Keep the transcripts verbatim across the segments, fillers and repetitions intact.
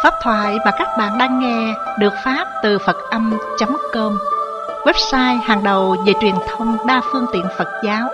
Pháp thoại mà các bạn đang nghe được phát từ Phật Âm chấm com, website hàng đầu về truyền thông đa phương tiện Phật giáo.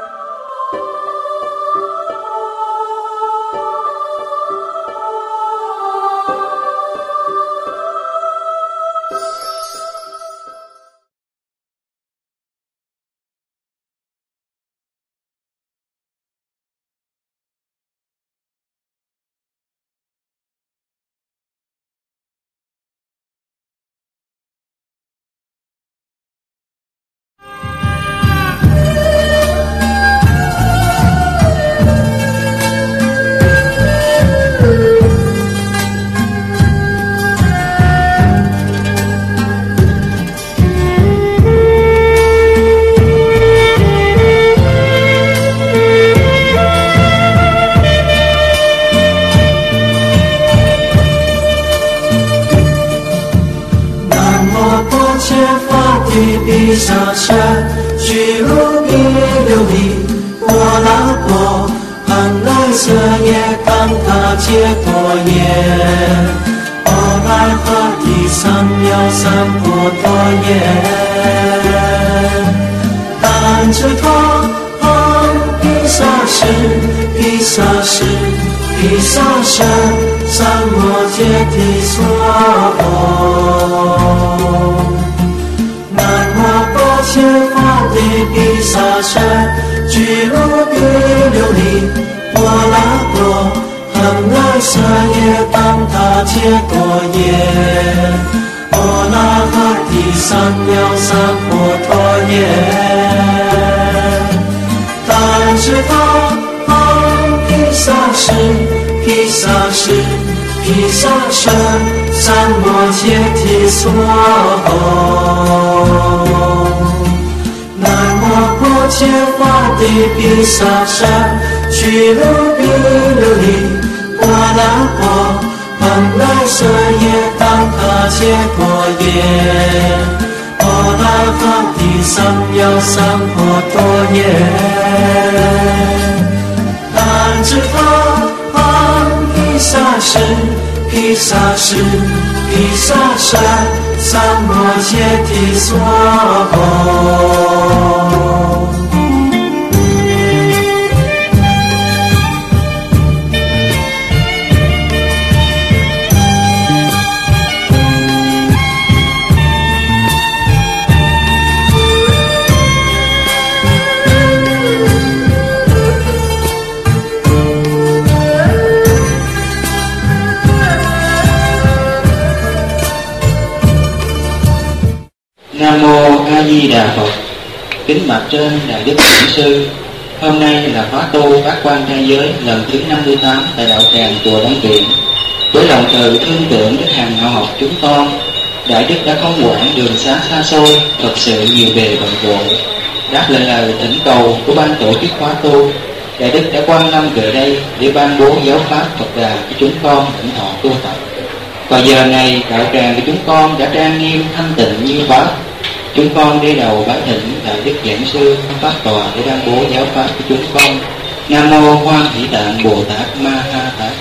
Nam mô A Di Đà Phật. Kính bạch trên Đại Đức Thiện Sư, hôm nay là khóa tu bát quan trai giới lần thứ năm mươi tám tại đạo tràng chùa Đống Kiện. Với lòng từ thương tượng Đức Hằng họ học chúng con, Đại Đức đã không quản đường xá xa xôi, thật sự nhiều bề bận rộn. Đáp lại lời thỉnh cầu của ban tổ chức khóa tu, Đại Đức đã quan lâm về đây để ban bố giáo pháp Phật Đà cho chúng con hưởng thọ tu tập. Và giờ này đạo tràng của chúng con đã trang nghiêm thanh tịnh như pháp. Chúng con đi đầu bái thỉnh Đại Đức Giảng Sư Pháp Tòa để ban bố giáo pháp của chúng con. Nam mô Quan Hỷ Tạng Bồ Tát Ma Ha Tát.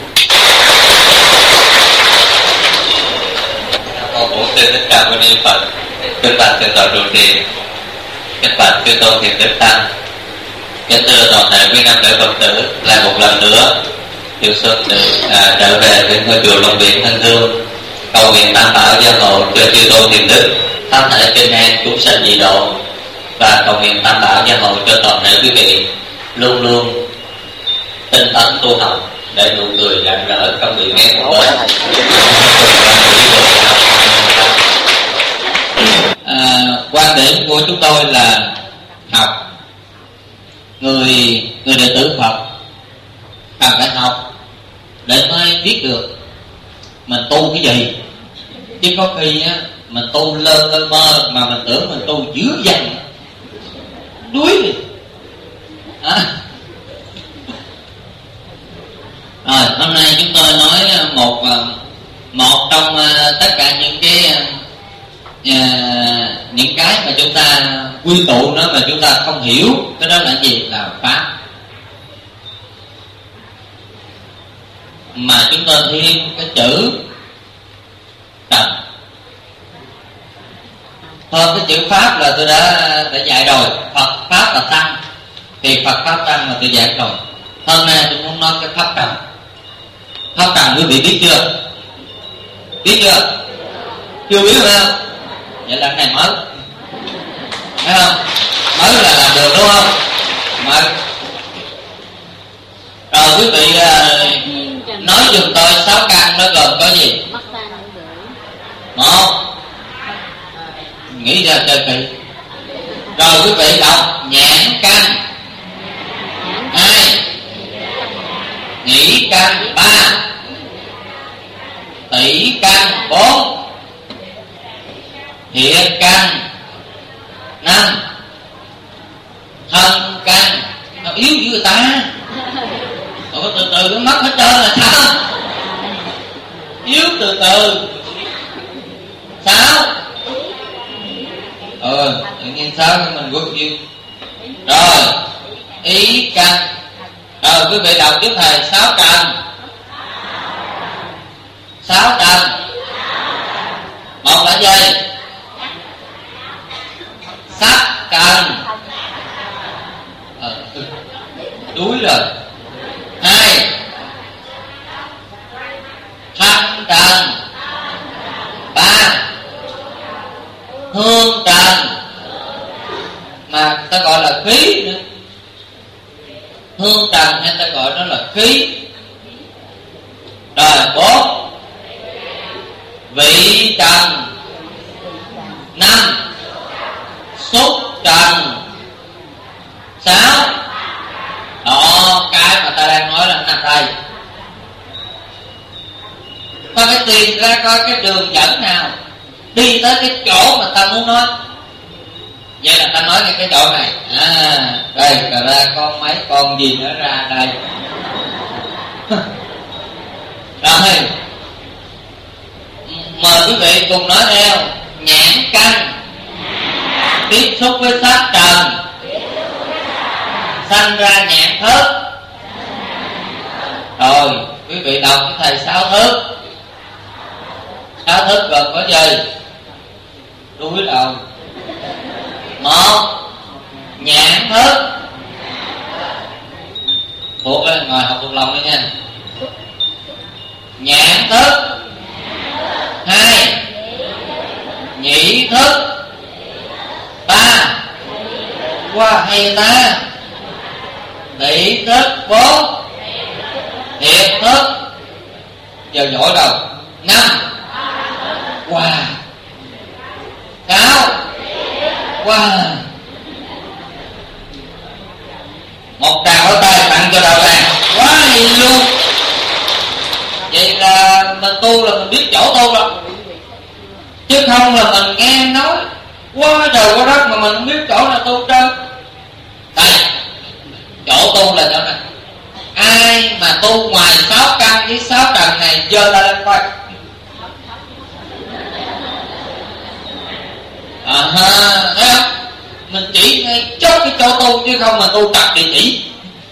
Nam mô Bổn Sư Thích Ca Mâu Ni Phật. Kính bạch thượng tọa trụ trì, kính bạch chư tôn thiền đức tăng, kính thưa toàn thể quý nam nữ Phật tử, lại một lần nữa Triệu Xuân được à, trở về bên ngôi chùa Long Biển thân thương, cầu nguyện tam bảo gia hộ cho chư tôn thiền đức pháp thể trên an chúng sanh dị độ, và cầu nguyện tam bảo gia hộ cho toàn thể quý vị luôn luôn tinh tấn tu học để nụ cười rạng rỡ không bị nén một bên. À, quan điểm của chúng tôi là học, người người đệ tử Phật cần phải học để mới biết được mình tu cái gì, chứ có khi á mình tu lơ lơ mơ mà mình tưởng mình tu dữ dằn đuối đi. À. Rồi hôm nay chúng tôi nói một một trong tất cả những cái những cái mà chúng ta quy tụ nó mà chúng ta không hiểu, cái đó là gì? Là pháp. Mà chúng ta thêm cái chữ Hơn cái chữ Pháp là tôi đã đã dạy rồi. Phật Pháp là Tăng, thì Phật Pháp Tăng là tôi dạy rồi. Hôm nay tôi muốn nói cái Pháp Trần. Pháp Trần quý vị biết chưa? Biết chưa? Chưa biết phải không? Vậy là cái này mới, thấy không? Mới là làm được đúng không? Mới. Rồi quý vị uh, nói giùm tôi sáu căn nó gồm có gì? Một, nghĩ ra chơi kỹ. Rồi quý vị đọc nhãn căn. Hai, nhĩ căn. Ba, tỷ căn. Bốn, thiệt căn. Năm, thân căn. Nó yếu dữ người ta. Ủa, từ từ nó mất hết trơn là sao? Yếu từ từ. Sáu. Ừ, tự nhiên sáu mình quất yêu. Rồi, ý căn. Rồi quý vị đọc giúp thầy sáu trần. Sáu trần. Một là gì? Sắc trần. Ờ, đuối rồi. Hai, thanh trần. Ba, hương trần, mà ta gọi là khí nữa. Hương trần hay ta gọi nó là khí. Rồi bốn, vị trần. Năm, xúc trần. Sáu, đó cái mà ta đang nói là nằm đây. Ta phải tìm ra coi cái đường dẫn nào đi tới cái chỗ mà ta muốn nói. Vậy là ta nói ngay cái chỗ này. À, đây ra con mấy con gì nữa ra đây. Rồi, mời quý vị cùng nói theo. Nhãn căn tiếp xúc với sắc trần, sanh ra nhãn thức. Rồi quý vị đọc với thầy sáu thức. Sáu thức gồm có gì? Đuối đầu. Một, nhãn thức. Thuộc lên, ngồi học thuộc lòng đi nha. Nhãn thức. Hai, nhĩ thức. Ba, qua hay ta. Tỷ thức. Bốn, thiệt thức. Giờ giỏi đầu. Năm, qua. Sáu, qua. Một tràng pháo tay tặng cho đầu làng. Quá hay luôn. Vậy là mình tu là mình biết chỗ tu rồi, chứ không là mình nghe nói quá trời quá đất mà mình không biết chỗ nào tu trơn. Đây, chỗ tu là chỗ này. Ai mà tu ngoài sáu căn với sáu trần này giơ tay lên coi. À ha, thấy không? Mình chỉ ngay chốt cái chỗ tu chứ không mà tu trật địa chỉ.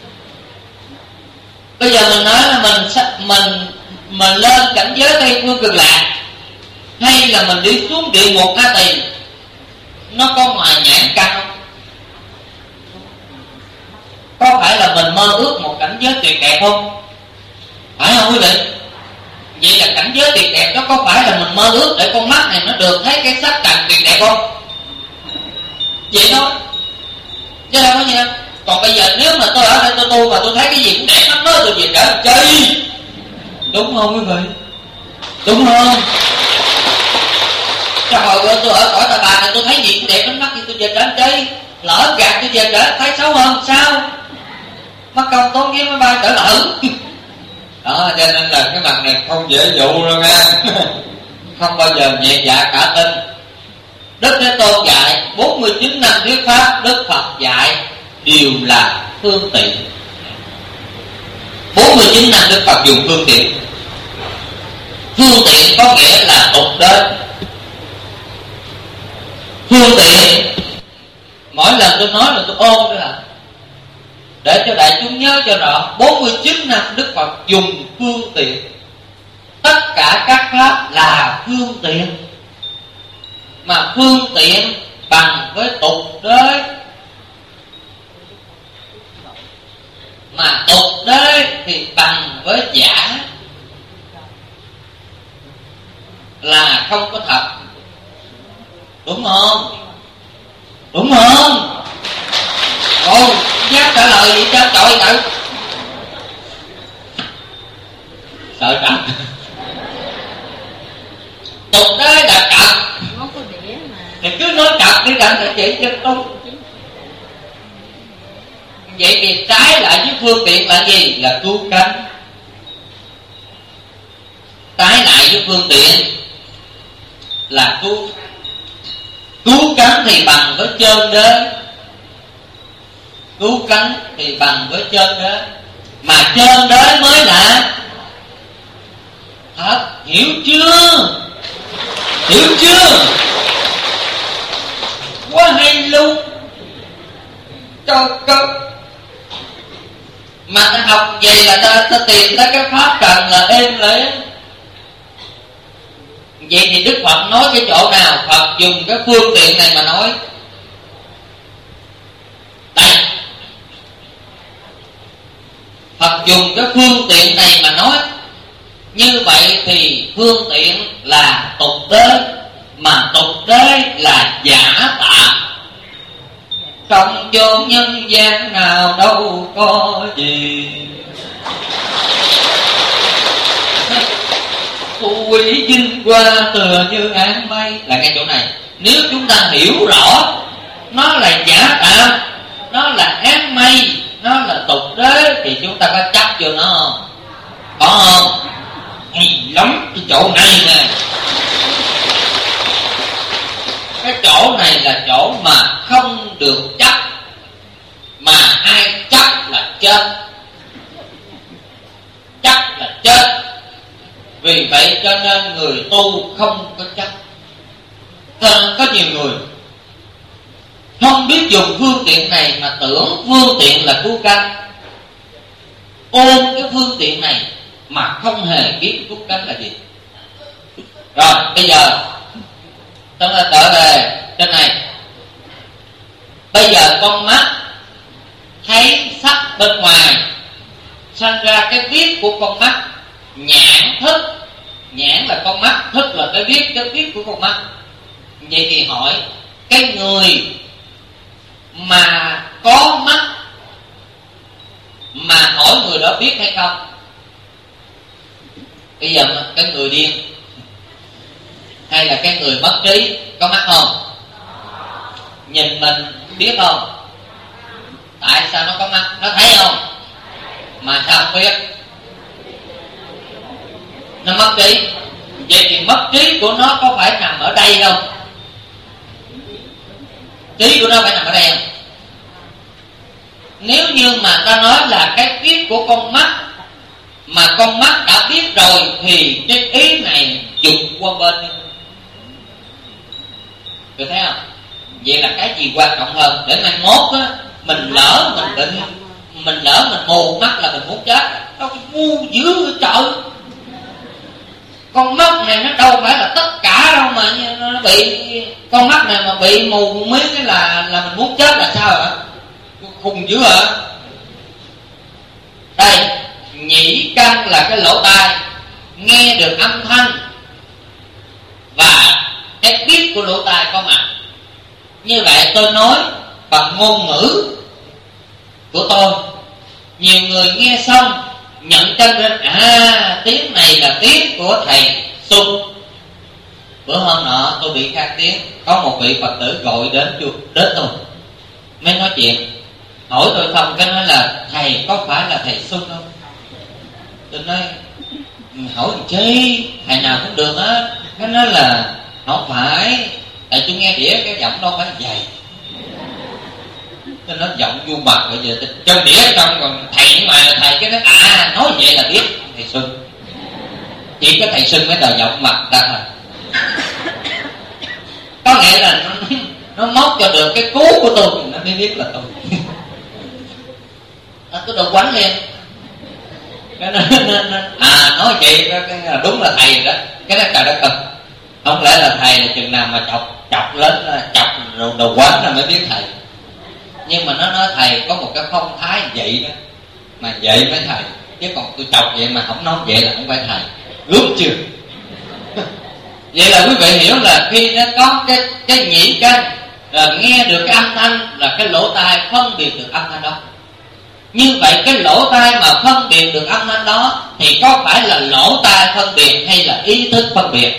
Bây giờ mình nói là mình mình mình lên cảnh giới Tây Phương Cực Lạc, hay là mình đi xuống địa ngục A Tỳ, nó có ngoài nhãn căn không? Có phải là mình mơ ước một cảnh giới tuyệt đẹp không? Phải không quý vị? Vậy là cảnh giới tuyệt đẹp đó có phải là mình mơ ước để con mắt này nó được thấy cái sắc trần tuyệt đẹp không? Vậy thôi, chứ đâu có gì đâu. Còn bây giờ nếu mà tôi ở đây tôi tu mà tôi thấy cái gì cũng đẹp lắm đó, tôi về trở chơi. Đúng không quý vị? Đúng không? Cho hồi bữa tôi ở cõi Ta Bà này tôi thấy gì cũng đẹp lắm mắt thì tôi về trở chơi. Lỡ gạt tôi về trở thấy xấu hơn sao? Mất công tốn với máy bay trở lỡ. Đó, cho nên là cái mặt này không dễ dụ đâu nha. Không bao giờ nhẹ dạ cả tin. Đức Thế Tôn dạy bốn mươi chín năm thuyết pháp, Đức Phật dạy đều là phương tiện. bốn mươi chín năm Đức Phật dùng phương tiện. Phương tiện có nghĩa là tục đến. Phương tiện, mỗi lần tôi nói là tôi ôn đó là để cho đại chúng nhớ cho rõ. Bốn mươi chín năm Đức Phật dùng phương tiện. Tất cả các pháp là phương tiện. mà phương tiện bằng với tục đế, mà tục đế thì bằng với giả, là không có thật. Đúng không? Đúng không? Ồ, dám trả lời gì cho trời tự sợ trật. Tục đế là trật thì cứ nói trật đi rằng là chị chân tu. Vậy thì trái lại với phương tiện là gì? Là cứu cánh. Trái lại với phương tiện là cứu cứu cánh thì bằng với chân đế. Cứu cánh thì bằng với chân đế, mà chân đế mới là thật. Hiểu chưa? Hiểu chưa? Quá hay luôn. Trời cơ. Mà ta học vậy là ta, ta tìm tới cái pháp trần là êm lễ. Vậy thì Đức Phật nói cái chỗ nào? Phật dùng cái phương tiện này mà nói. Đây, Phật dùng cái phương tiện này mà nói. Như vậy thì phương tiện là tục đế, mà tục đế là giả tạm. Trong chốn nhân gian nào đâu có gì phú quý vinh qua tựa như áng mây. Là cái chỗ này, nếu chúng ta hiểu rõ nó là giả tạm, nó là áng mây, nó là tục đế, thì chúng ta có chấp vô nó không? Có không? Hay lắm cái chỗ này nè. Cái chỗ này là chỗ mà không được chấp, mà ai chấp là chết. Chấp là chết. Vì vậy cho nên người tu không có chấp. Có nhiều người không biết dùng phương tiện này mà tưởng phương tiện là cứu cánh, ôm cái phương tiện này mà không hề biết cứu cánh là gì. Rồi bây giờ chúng ta trở về trên này. Bây giờ con mắt thấy sắc bên ngoài, sinh ra cái biết của con mắt. Nhãn thức, nhãn là con mắt, thức là cái biết, cái biết của con mắt. Vậy thì hỏi, cái người mà có mắt mà hỏi người đó biết hay không? Bây giờ cái người điên hay là cái người mất trí có mắt không? Nhìn mình biết không? Tại sao nó có mắt? Nó thấy không? Mà sao không biết? Nó mất trí. Vậy thì mất trí của nó có phải nằm ở đây không? Trí của nó phải nằm ở đây không? Nếu như mà ta nói là cái biết của con mắt mà con mắt đã biết rồi, thì cái ý này dục qua bên. Được thấy không? Vậy là cái gì quan trọng hơn? Để mai mốt á, mình lỡ mình định, mình lỡ mình mù mắt là mình muốn chết. Đâu ngu dữ trời. Con mắt này nó đâu phải là tất cả đâu mà nó bị, con mắt này mà bị mù miếng cái là là mình muốn chết là sao hả? Khùng dữ hả? Đây, nhĩ căn là cái lỗ tai, nghe được âm thanh, và cái biết của lỗ tai có mặt. Như vậy tôi nói bằng ngôn ngữ của tôi, nhiều người nghe xong nhận chân đến, à tiếng này là tiếng của thầy Xuân. Bữa hôm nọ tôi bị khang tiếng, có một vị Phật tử gọi đến đến tôi mới nói chuyện, hỏi tôi xong cái nói là thầy có phải là thầy Xuân không? Tôi nói hỏi chi, thầy nào cũng được á. Cái nói là không phải, tại tôi nghe đĩa cái giọng đâu phải vậy. Tôi nói giọng vu mặt, bây giờ chân đĩa trong còn thầy ngoài là thầy. Cái nói à nói vậy là biết thầy Xuân. Chỉ có thầy Xuân mới đòi giọng mặt ra thôi. Có nghĩa là nó, nó móc cho được cái cú của tôi thì nó mới biết là tôi. À, tôi đòi quánh liền. Cái nó, nó, nó, à nói chị cái, cái, đúng là thầy rồi đó. Cái đó trời đất ơi, Không lẽ là thầy là chừng nào mà chọc chọc lên chọc rồi đầu quán là mới biết thầy. Nhưng mà nó nói thầy có một cái phong thái vậy đó, mà vậy mới thầy, chứ còn tôi chọc vậy mà không nói vậy là không phải thầy. Gớm chưa? Vậy là quý vị hiểu là khi nó có cái cái nhĩ căn là nghe được cái âm thanh, là cái lỗ tai phân biệt được âm thanh đó. Như vậy cái lỗ tai mà phân biệt được âm thanh đó thì có phải là lỗ tai phân biệt hay là ý thức phân biệt?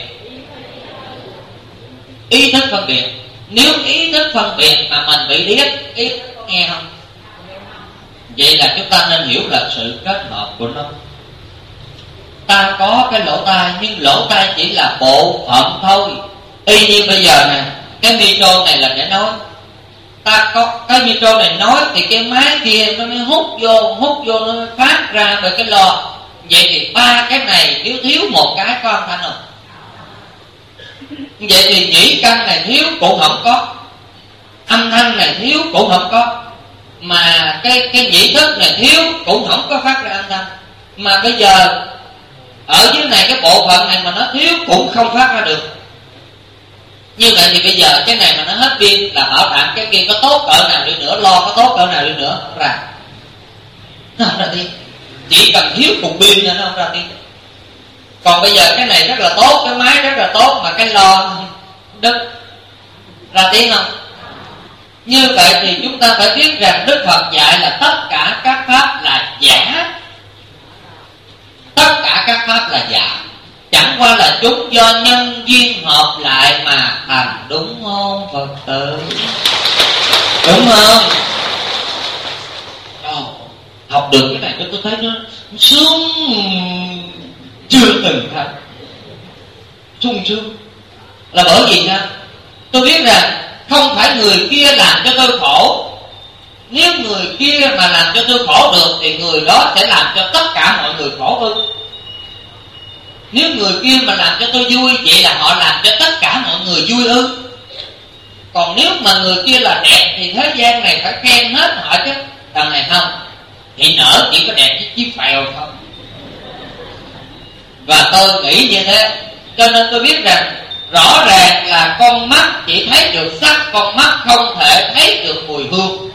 Ý thức phân biệt. Nếu ý thức phân biệt mà mình bị điếc, ý thức nghe không? Vậy là chúng ta nên hiểu là sự kết hợp của nó. Ta có cái lỗ tai, nhưng lỗ tai chỉ là bộ phận thôi. Y như bây giờ nè, cái micro này là để nói. Ta có cái micro này nói thì cái máy kia nó mới hút vô, hút vô nó phát ra về cái lò. Vậy thì ba cái này nếu thiếu một cái có âm thanh không? Vậy thì nhĩ căn này thiếu cũng không có, âm thanh này thiếu cũng không có, mà cái cái nhĩ thức này thiếu cũng không có phát ra âm thanh. Mà bây giờ ở dưới này cái bộ phận này mà nó thiếu cũng không phát ra được. Như vậy thì bây giờ cái này mà nó hết pin là bảo đảm cái kia có tốt cỡ nào đi nữa, lo có tốt cỡ nào đi nữa ra nó không ra tiếng. Chỉ cần thiếu cục pin nữa nó không ra tiếng. Còn bây giờ cái này rất là tốt, cái máy rất là tốt, mà cái lo đứt ra tiếng không? Như vậy thì chúng ta phải biết rằng Đức Phật dạy là tất cả các pháp là giả. Tất cả các pháp là giả, chẳng qua là chúng do nhân duyên hợp lại mà thành, đúng không Phật tử? Đúng không? Ồ, học được cái này tôi thấy nó sướng chưa từng thấy, sung sướng. Là bởi vì sao? Tôi biết rằng không phải người kia làm cho tôi khổ. Nếu người kia mà làm cho tôi khổ được thì người đó sẽ làm cho tất cả mọi người khổ ư? Nếu người kia mà làm cho tôi vui, vậy là họ làm cho tất cả mọi người vui ư? Còn nếu mà người kia là đẹp thì thế gian này phải khen hết họ chứ. Đằng này không, thì nở chỉ có đẹp với chiếc phèo thôi. Và tôi nghĩ như thế, cho nên tôi biết rằng rõ ràng là con mắt chỉ thấy được sắc, con mắt không thể thấy được mùi hương.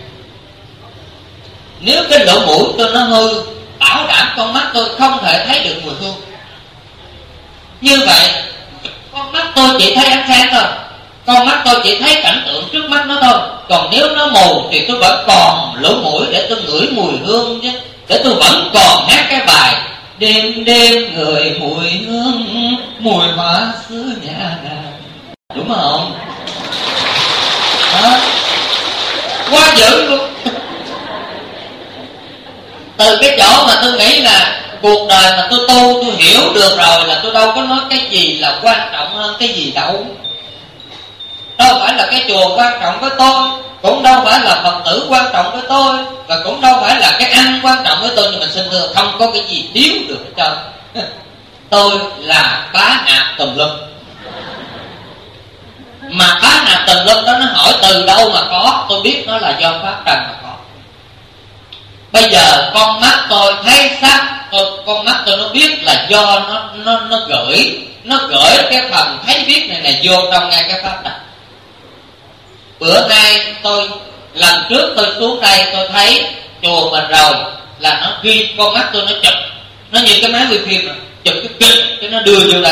Nếu cái lỗ mũi tôi nó hư, bảo đảm con mắt tôi không thể thấy được mùi hương. Như vậy con mắt tôi chỉ thấy ánh sáng thôi, con mắt tôi chỉ thấy cảnh tượng trước mắt nó thôi. Còn nếu nó mù thì tôi vẫn còn lỗ mũi để tôi ngửi mùi hương chứ, để tôi vẫn còn hát cái bài đêm đêm người mùi hương, mùi hoa xứ nhà nàng. Đúng không? Đó, quá dữ luôn. Từ cái chỗ mà tôi nghĩ là cuộc đời mà tôi tu, tôi hiểu được rồi là tôi đâu có nói cái gì là quan trọng hơn cái gì đâu. Đâu phải là cái chùa quan trọng với tôi, cũng đâu phải là Phật tử quan trọng với tôi, và cũng đâu phải là cái ăn quan trọng với tôi. Nhưng mà xin thưa, không có cái gì thiếu được hết trơn. Tôi là bá nạp tùm lum. Mà bá nạp tùm lum đó nó hỏi từ đâu mà có, tôi biết nó là do pháp trần mà có. Bây giờ con mắt tôi thấy sắc, tôi, con mắt tôi nó biết là do nó nó nó gửi nó gửi cái phần thấy biết này này vô trong ngay cái pháp này. Bữa nay tôi lần trước tôi xuống đây tôi thấy chùa mình rồi là nó ghi, con mắt tôi nó chụp, nó như cái máy quay phim rồi, chụp cái kịch cái nó đưa vô đây.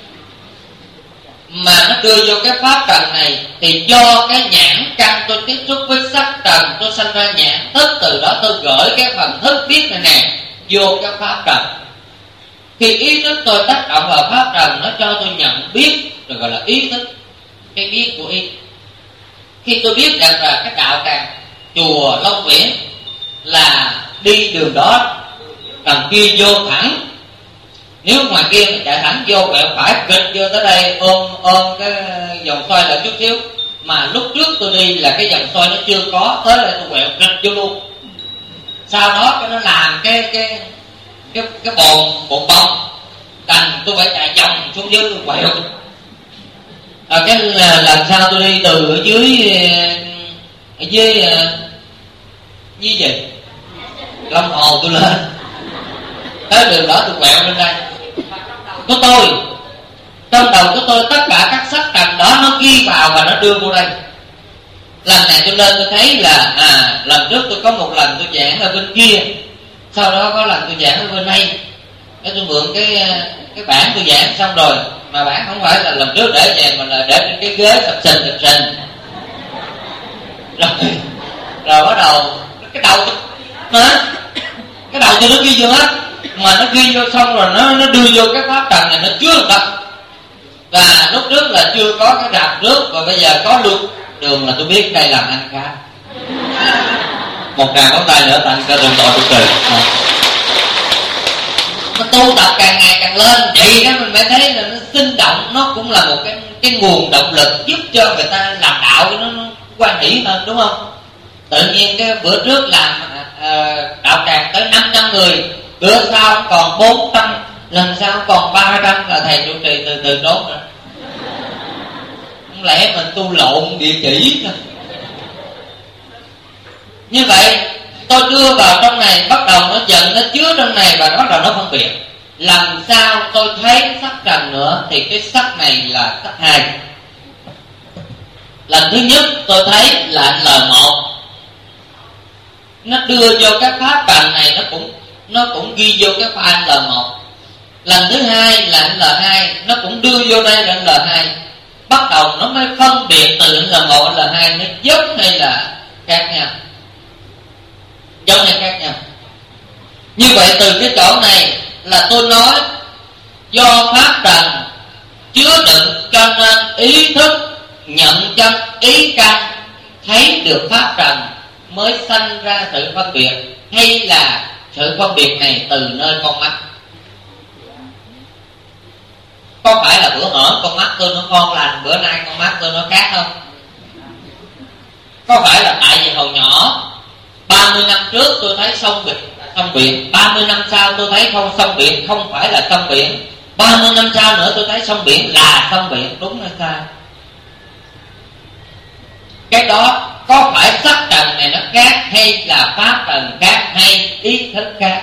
Mà nó đưa vô cái pháp trần này thì do cái nhãn căn tôi tiếp xúc với sắc trần, tôi sanh ra nhãn thức, từ đó tôi gửi cái phần thức biết này nè vô cái pháp trần. Khi ý thức tôi tác động vào pháp trần, nó cho tôi nhận biết, rồi gọi là ý thức, cái biết của ý. Khi tôi biết rằng là cái đạo tràng chùa Long Viễn là đi đường đó, đằng kia vô thẳng, nếu ngoài kia mình chạy thẳng vô quẹo phải kịch vô tới đây, ôm ôm cái vòng xoay lại chút xíu. Mà lúc trước tôi đi là cái vòng xoay nó chưa có, tới đây tôi quẹo kịch vô luôn. Sau đó cái nó làm cái cái cái cái bồn bồn bông, đành tôi phải chạy vòng xuống dưới tôi quẹo. À, cái lần sau tôi đi từ ở dưới ở dưới như gì Long Hồ tôi lên tới đường đó tôi quẹo lên đây. Có tôi Trong đầu của tôi tất cả các sắc trần đó nó ghi vào và nó đưa vô đây. Lần này tôi lên tôi thấy là à lần trước tôi có một lần tôi giảng ở bên kia, sau đó có lần tôi giảng ở bên đây. Cái tôi mượn cái cái bảng tôi giảng xong rồi, mà bảng không phải là lần trước để về mà là để trên cái ghế sập sình sập sình. Rồi rồi bắt đầu cái đầu hả? Cái đầu tôi nó ghi vô hết, mà nó ghi vô xong rồi nó nó đưa vô cái pháp trần này nó chứa được. Và lúc trước là chưa có cái rạp nước, và bây giờ có luôn đường là tôi biết đây là ăn cá. Một tràng ngón tay nữa tặng cho đồng đội của trời. Nó tu tập càng ngày càng lên, vậy đó mình mới thấy là nó sinh động, nó cũng là một cái cái nguồn động lực giúp cho người ta làm đạo nó, nó quan hỷ hơn, đúng không? Tự nhiên cái bữa trước làm uh, đạo tràng tới năm trăm người, bữa sau còn bốn trăm, lần sau còn ba trăm là thầy trụ trì từ từ trốn rồi. Không lẽ mình tu lộn địa chỉ thôi. Như vậy tôi đưa vào trong này, bắt đầu nó dần nó chứa trong này và nó bắt đầu nó phân biệt. Làm sao tôi thấy sắc trần nữa thì cái sắc này là sắc hai. Lần thứ nhất tôi thấy là L một, nó đưa vô cái pháp trần này, nó cũng nó cũng ghi vô cái file L một. Lần thứ hai là L hai, nó cũng đưa vô đây là L hai. Bắt đầu nó mới phân biệt từ L một đến L hai nó giống hay là khác nhau, giống hay khác nhau. Như vậy từ cái chỗ này là tôi nói do pháp trần chứa đựng cho nên ý thức nhận chân ý căn thấy được pháp trần mới sanh ra sự phân biệt, hay là sự phân biệt này từ nơi con mắt? Có phải là bữa hở con mắt tôi nó ngon lành, bữa nay con mắt tôi nó khác không? Có phải là tại vì hồi nhỏ ba mươi năm trước tôi thấy sông biển sông biển, ba mươi năm sau tôi thấy không sông biển không phải là sông biển, ba mươi năm sau nữa tôi thấy sông biển là sông biển, đúng hay sai? Cái đó có phải sắc trần này nó khác, hay là pháp trần khác, hay ý thức khác?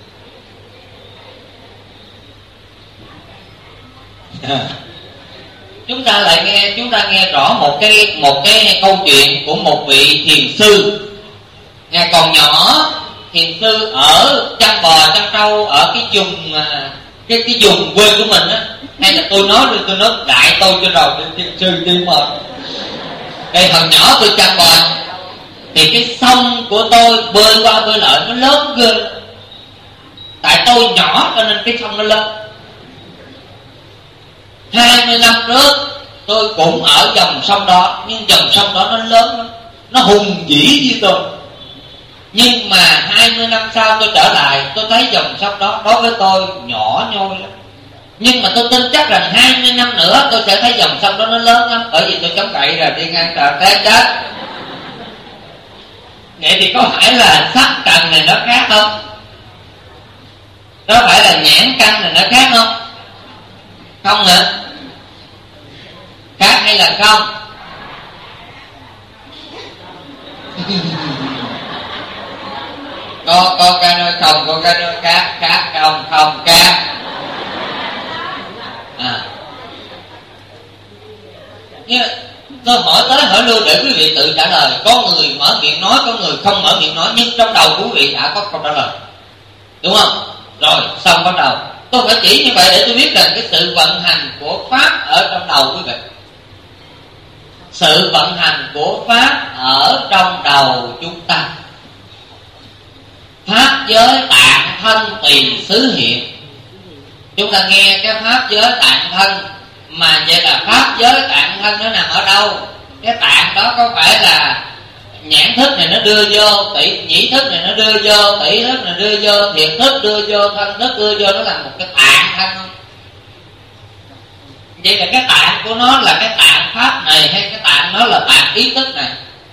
Chúng ta lại nghe chúng ta nghe rõ một cái một cái câu chuyện của một vị thiền sư. Ngài còn nhỏ, thiền sư ở chăn bò chăn trâu ở cái vùng cái cái vùng quê của mình á, hay là tôi nói đi tôi nói đại tôi cho rồi thiền sư đi mà. Đây hồi nhỏ tôi chăn bò thì cái sông của tôi bơi qua bơi lại nó lớn ghê. Tại tôi nhỏ cho nên cái sông nó lớn. Hai mươi năm trước tôi cũng ở dòng sông đó, nhưng dòng sông đó nó lớn lắm, nó hùng vĩ với tôi. Nhưng mà hai mươi năm sau tôi trở lại, tôi thấy dòng sông đó đối với tôi nhỏ nhoi lắm. Nhưng mà tôi tin chắc rằng hai mươi năm nữa tôi sẽ thấy dòng sông đó nó lớn lắm, bởi vì tôi chống cậy rồi đi ngang trời thế chết. Vậy thì có phải là sắc trần này nó khác không? Có phải là nhãn căn này nó khác không? Không hả? Khác hay là không? Có có cái nơi không, có cái nơi khác, khác không, không khác. À. Nhưng tôi hỏi tới hỏi lui để quý vị tự trả lời. Có người mở miệng nói, có người không mở miệng nói, nhưng trong đầu quý vị đã có câu trả lời, đúng không? Rồi xong bắt đầu tôi phải chỉ như vậy để tôi biết rằng cái sự vận hành của pháp ở trong đầu quý vị. Sự vận hành của pháp ở trong đầu chúng ta. Pháp giới tạng thân tùy xứ hiện. Chúng ta nghe cái pháp giới tạng thân, mà vậy là pháp giới tạng thân nó nằm ở đâu? Cái tạng đó có phải là nhãn thức này nó đưa vô, tỷ nhĩ thức này nó đưa vô, tỷ thức này đưa vô, thiệt thức đưa vô, thân thức đưa vô, nó là một cái tạng thân không? Vậy là cái tạng của nó là cái tạng pháp này, hay cái tạng nó là tạng ý thức này?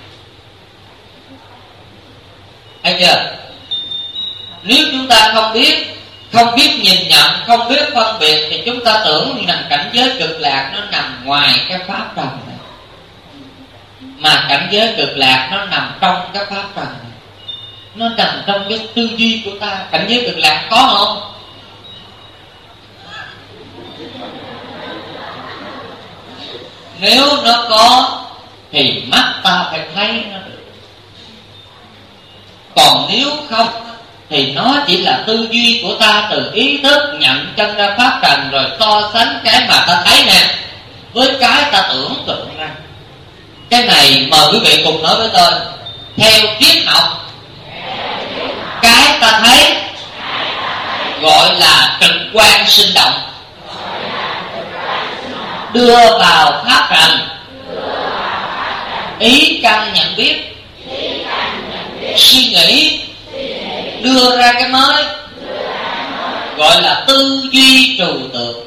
Thấy chưa? Nếu chúng ta không biết, không biết nhìn nhận, không biết phân biệt, thì chúng ta tưởng rằng cảnh giới cực lạc nó nằm ngoài cái pháp trần này. Mà cảnh giới cực lạc nó nằm trong cái pháp trần này, nó nằm trong cái tư duy của ta. Cảnh giới cực lạc có không? Nếu nó có thì mắt ta phải thấy nó được. Còn nếu không thì nó chỉ là tư duy của ta từ ý thức nhận chân ra pháp trần, rồi so sánh cái mà ta thấy nè với cái ta tưởng tượng ra. Cái này mời quý vị cùng nói với tôi. Theo triết học, cái ta thấy gọi là trực quan sinh động, đưa vào pháp trần, ý căn nhận biết, suy nghĩ, đưa ra cái mới, gọi là tư duy trừu tượng.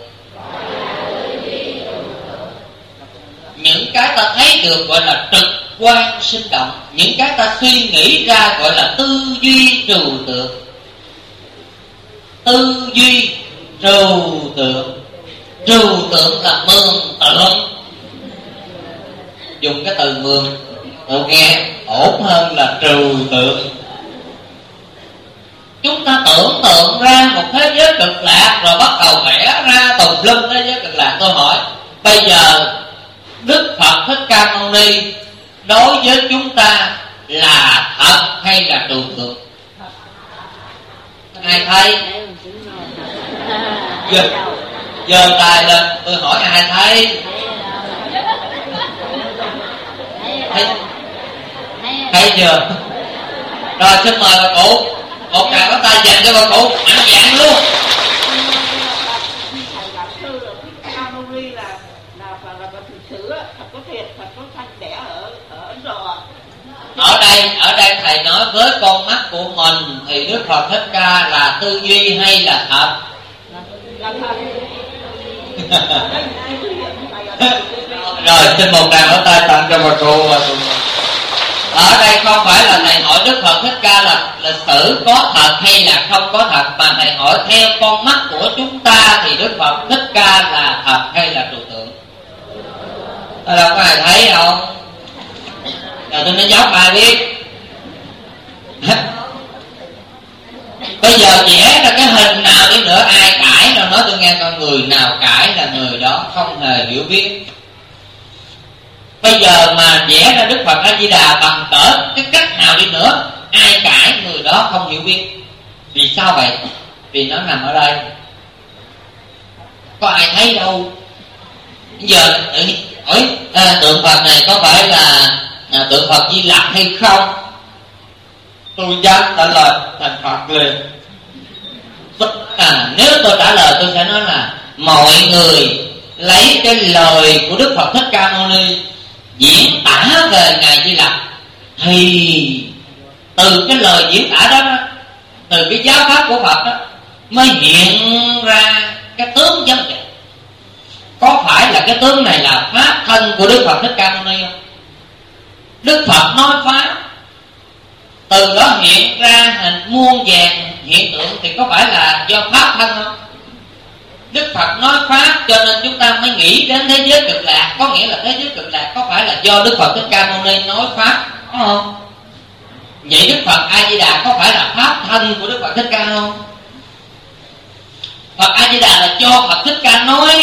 Những cái ta thấy được gọi là trực quan sinh động, những cái ta suy nghĩ ra gọi là tư duy trừu tượng. Tư duy trừu tượng, trừu tượng là mường tượng. Dùng cái từ mường tượng nghe ổn hơn là trừu tượng. Chúng ta tưởng tượng ra một thế giới cực lạc, rồi bắt đầu vẽ ra tùm lum thế giới cực lạc. Tôi hỏi, bây giờ Đức Phật Thích Ca Mâu Ni đối với chúng ta là thật hay là trừu tượng? Ai thấy? Giờ, giờ tài lên, tôi hỏi ai thấy? Thấy, thấy chưa? Rồi xin mời bà cụ, một tràng có tay dành cho bà cụ, mạnh dạn luôn. Ở đây, ở đây thầy nói với con mắt của mình thì Đức Phật Thích Ca là tư duy hay là thật? Rồi xin một tràng ở tay tặng cho bà cụ. Ở đây không phải là thầy hỏi Đức Phật Thích Ca là lịch sử có thật hay là không có thật, mà thầy hỏi theo con mắt của chúng ta thì Đức Phật Thích Ca là thật hay là trừu tượng? Ở đâu có ai thấy không? Rồi tôi nói dốc ai biết. Bây giờ vẽ ra cái hình nào đi nữa ai cãi đâu, nói tôi nghe con người nào cãi là người đó không hề hiểu biết. Bây giờ mà vẽ ra Đức Phật A Di Đà bằng cỡ cái cách nào đi nữa ai cãi người đó không hiểu biết. Vì sao vậy? Vì nó nằm ở đây, có ai thấy đâu. Bây giờ hỏi à, tượng Phật này có phải là à, tượng Phật Di Lặc hay không? Tôi dám trả lời thành Phật liền. À, nếu tôi trả lời tôi sẽ nói là mọi người lấy cái lời của Đức Phật Thích Ca Mâu Ni diễn tả về Ngài Di Lặc, thì từ cái lời diễn tả đó, đó từ cái giáo pháp của Phật đó mới hiện ra cái tướng vấn đề. Có phải là cái tướng này là pháp thân của Đức Phật Thích Ca Mâu Ni không? Đức Phật nói pháp, từ đó hiện ra hình muôn vàn hiện tượng, thì có phải là do pháp thân không? Đức Phật nói pháp cho nên chúng ta mới nghĩ đến thế giới cực lạc, có nghĩa là thế giới cực lạc có phải là do Đức Phật Thích Ca Mâu Ni nói pháp có không? Vậy Đức Phật A Di Đà có phải là pháp thân của Đức Phật Thích Ca không? Phật A Di Đà là cho Phật Thích Ca nói.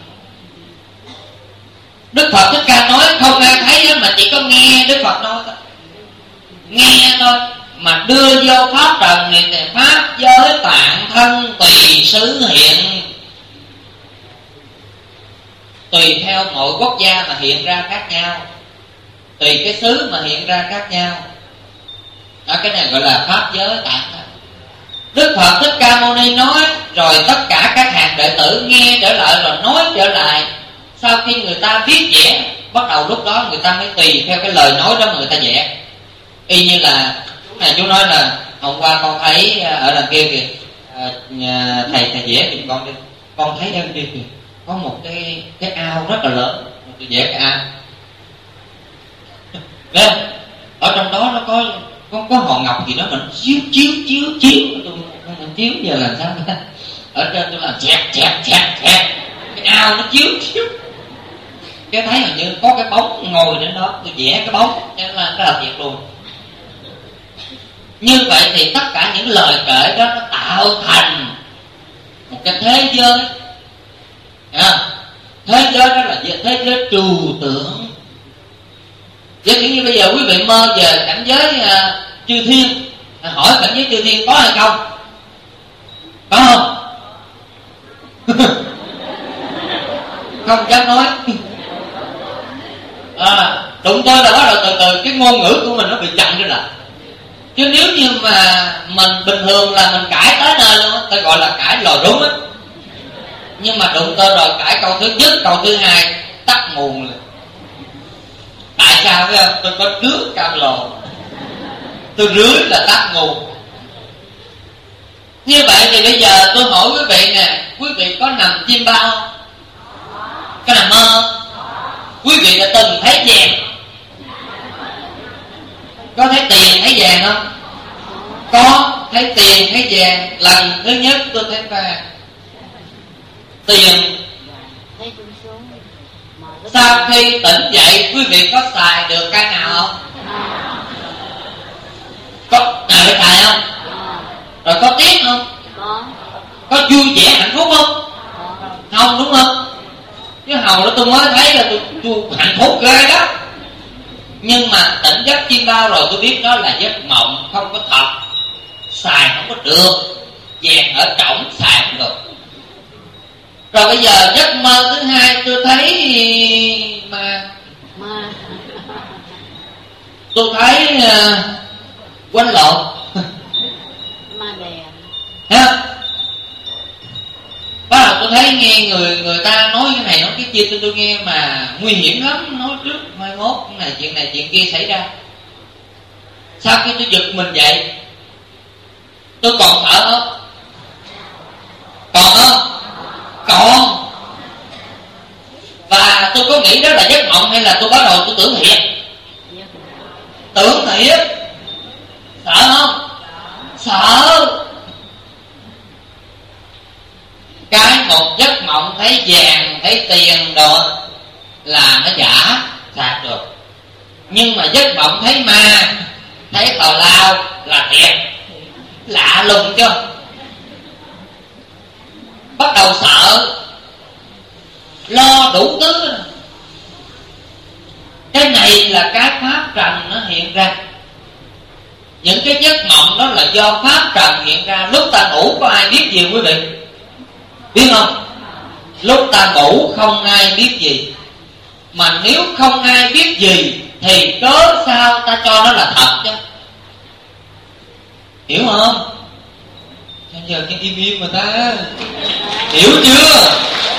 Đức Phật Thích Ca nói không ai thấy mà chỉ có nghe Đức Phật nói thôi. Nghe thôi, mà đưa vô pháp trần này thì pháp giới tạng thân tùy xứ hiện, tùy theo mỗi quốc gia mà hiện ra khác nhau, tùy cái xứ mà hiện ra khác nhau. Đó, cái này gọi là pháp giới tạng thân. Đức Phật Thích Ca Mâu Ni nói, rồi tất cả các hàng đệ tử nghe trở lại rồi nói trở lại. Sau khi người ta viết vẽ, bắt đầu lúc đó người ta mới tùy theo cái lời nói đó mà người ta vẽ. Y như là chú này chú nói là hôm qua con thấy ở đằng kia kìa, à, thầy thầy vẽ thì con đi, con thấy đằng kia kìa có một cái cái ao rất là lớn, tôi vẽ cái ao. Đấy, ở trong đó nó có có có hòn ngọc gì đó mình chiếu chiếu chiếu chiếu, tôi mình chiếu giờ làm sao ta? Ở trên tôi làm chẹt chẹt chẹt chẹt, cái ao nó chiếu chiếu. Cái thấy hình như có cái bóng ngồi trên đó, tôi vẽ cái bóng, cho nên là nó là thiệt luôn. Như vậy thì tất cả những lời kể đó nó tạo thành một cái thế giới à, Thế giới đó là thế giới trừu tượng. Giống như bây giờ quý vị mơ về cảnh giới uh, chư thiên, hỏi cảnh giới chư thiên có hay không? Có không? Không dám nói. À, đụng tôi là bắt đầu từ từ cái ngôn ngữ của mình nó bị chặn rồi. Chứ nếu như mà mình bình thường là mình cãi tới nơi luôn, ta gọi là cãi lò rúng á. Nhưng mà đụng tôi rồi cãi câu thứ nhất, câu thứ hai tắt nguồn rồi. Tại sao biết không? Tôi có nước cam lồ, tôi rưới là tắt nguồn. Như vậy thì bây giờ tôi hỏi quý vị nè, quý vị có nằm chim bao không? Có nằm mơ không? Quý vị đã từng thấy vàng? Có thấy tiền thấy vàng không? Có thấy tiền thấy vàng. Lần thứ nhất tôi thấy vàng. Tiền. Sau khi tỉnh dậy quý vị có xài được cái nào không? Có nào để xài không? Rồi có tiếc không? Có vui vẻ hạnh phúc không? Không, đúng không? Chứ hầu đó tôi mới thấy là tôi, tôi hạnh phúc ghê đó. Nhưng mà tỉnh giấc chim bao rồi tôi biết đó là giấc mộng, không có thật. Xài không có được, vàng ở trỏng xài không được. Rồi bây giờ giấc mơ thứ hai tôi thấy mà tôi thấy uh, quanh lộn ha. Bắt đầu tôi thấy nghe người người ta nói cái này nói cái kia, tôi tôi nghe mà nguy hiểm lắm, nói trước mai mốt cái này chuyện này chuyện kia xảy ra. Sau khi tôi giật mình dậy, tôi còn sợ không? Còn không? Còn. Và tôi có nghĩ đó là giấc mộng hay là tôi bắt đầu tôi tưởng thiệt? Tưởng thiệt. Sợ không? Sợ. Cái một giấc mộng thấy vàng thấy tiền đồ là nó giả sạc được. Nhưng mà giấc mộng thấy ma thấy tào lao là thiệt. Lạ lùng chưa? Bắt đầu sợ, lo đủ thứ. Cái này là cái pháp trần nó hiện ra. Những cái giấc mộng đó là do pháp trần hiện ra. Lúc ta ngủ có ai biết gì quý vị? Biết không? Lúc ta ngủ không ai biết gì. Mà nếu không ai biết gì thì cớ sao ta cho nó là thật chứ? Hiểu không? Bây giờ cái im im mà ta hiểu chưa?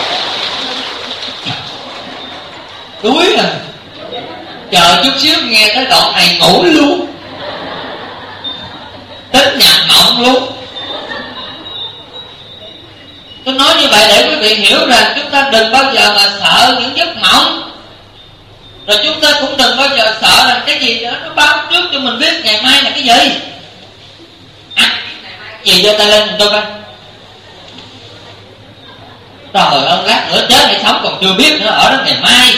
Đuối à. Chờ chút xíu nghe tới đoạn này ngủ luôn, tính nhạc mộng luôn. Tôi nói như vậy để quý vị hiểu rằng chúng ta đừng bao giờ mà sợ những giấc mộng. Rồi chúng ta cũng đừng bao giờ sợ rằng cái gì đó nó báo trước cho mình biết ngày mai là cái gì. À, gì giơ tay lên tôi coi. Trời ơi, lát nữa chết hay sống còn chưa biết nữa, ở đó ngày mai.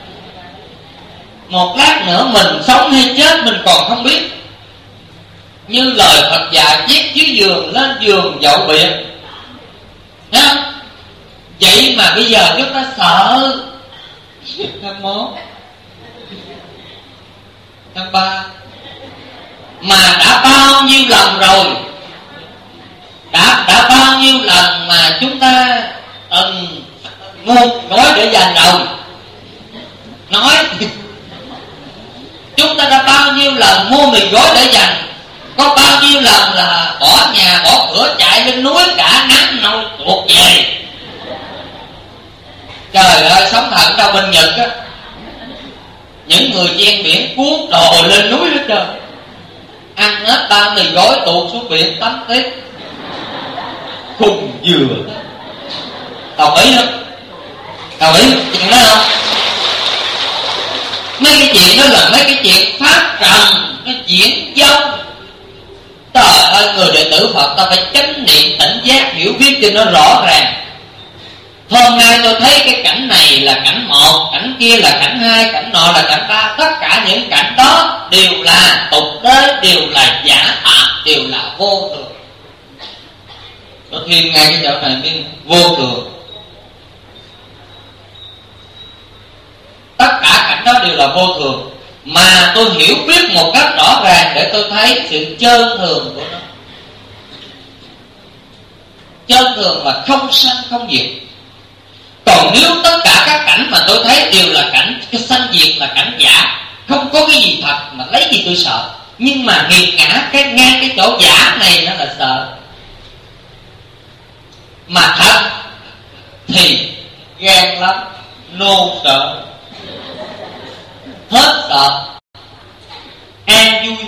Một lát nữa mình sống hay chết mình còn không biết. Như lời Phật dạy viết dưới giường lên giường dậu biệt. Thấy không? Vậy mà bây giờ chúng ta sợ. Tháng một, tháng ba, mà đã bao nhiêu lần rồi, Đã, đã bao nhiêu lần mà chúng ta từng mua gói để dành rồi. Nói chúng ta đã bao nhiêu lần mua mì gói để dành. Có bao nhiêu lần là bỏ nhà bỏ cửa chạy lên núi cả nắng nôi tuột về. Trời ơi, sống thật đâu bên Nhật á, những người ven biển cuốn đồ lên núi hết trơn, ăn hết ba mì gói tuột xuống biển tắm tiếp. Khùng dừa. Đồng ý không? Đồng ý chuyện đó không? Mấy cái chuyện đó là mấy cái chuyện pháp trần, nó diễn dông. Trời ơi, người đệ tử Phật ta phải chánh niệm tỉnh giác, hiểu biết cho nó rõ ràng. Hôm nay tôi thấy cái cảnh này là cảnh một, cảnh kia là cảnh hai, cảnh nọ là cảnh ba. Tất cả những cảnh đó đều là tục đế, đều là giả tạm, đều là vô thường. Có thêm ngay cái chỗ này mới vô thường. tất cả cảnh đó đều là vô thường, mà tôi hiểu biết một cách rõ ràng để tôi thấy sự chơn thường của nó. Chơn thường và không sanh không diệt. Còn nếu tất cả các cảnh mà tôi thấy đều là cảnh cái sanh diệt, là cảnh giả, không có cái gì thật, mà lấy gì tôi sợ. Nhưng mà nghiệt ngã cái ngay cái chỗ giả này nó là sợ. Mà thật thì ghen lắm, nôn sợ, hết sợ, an vui.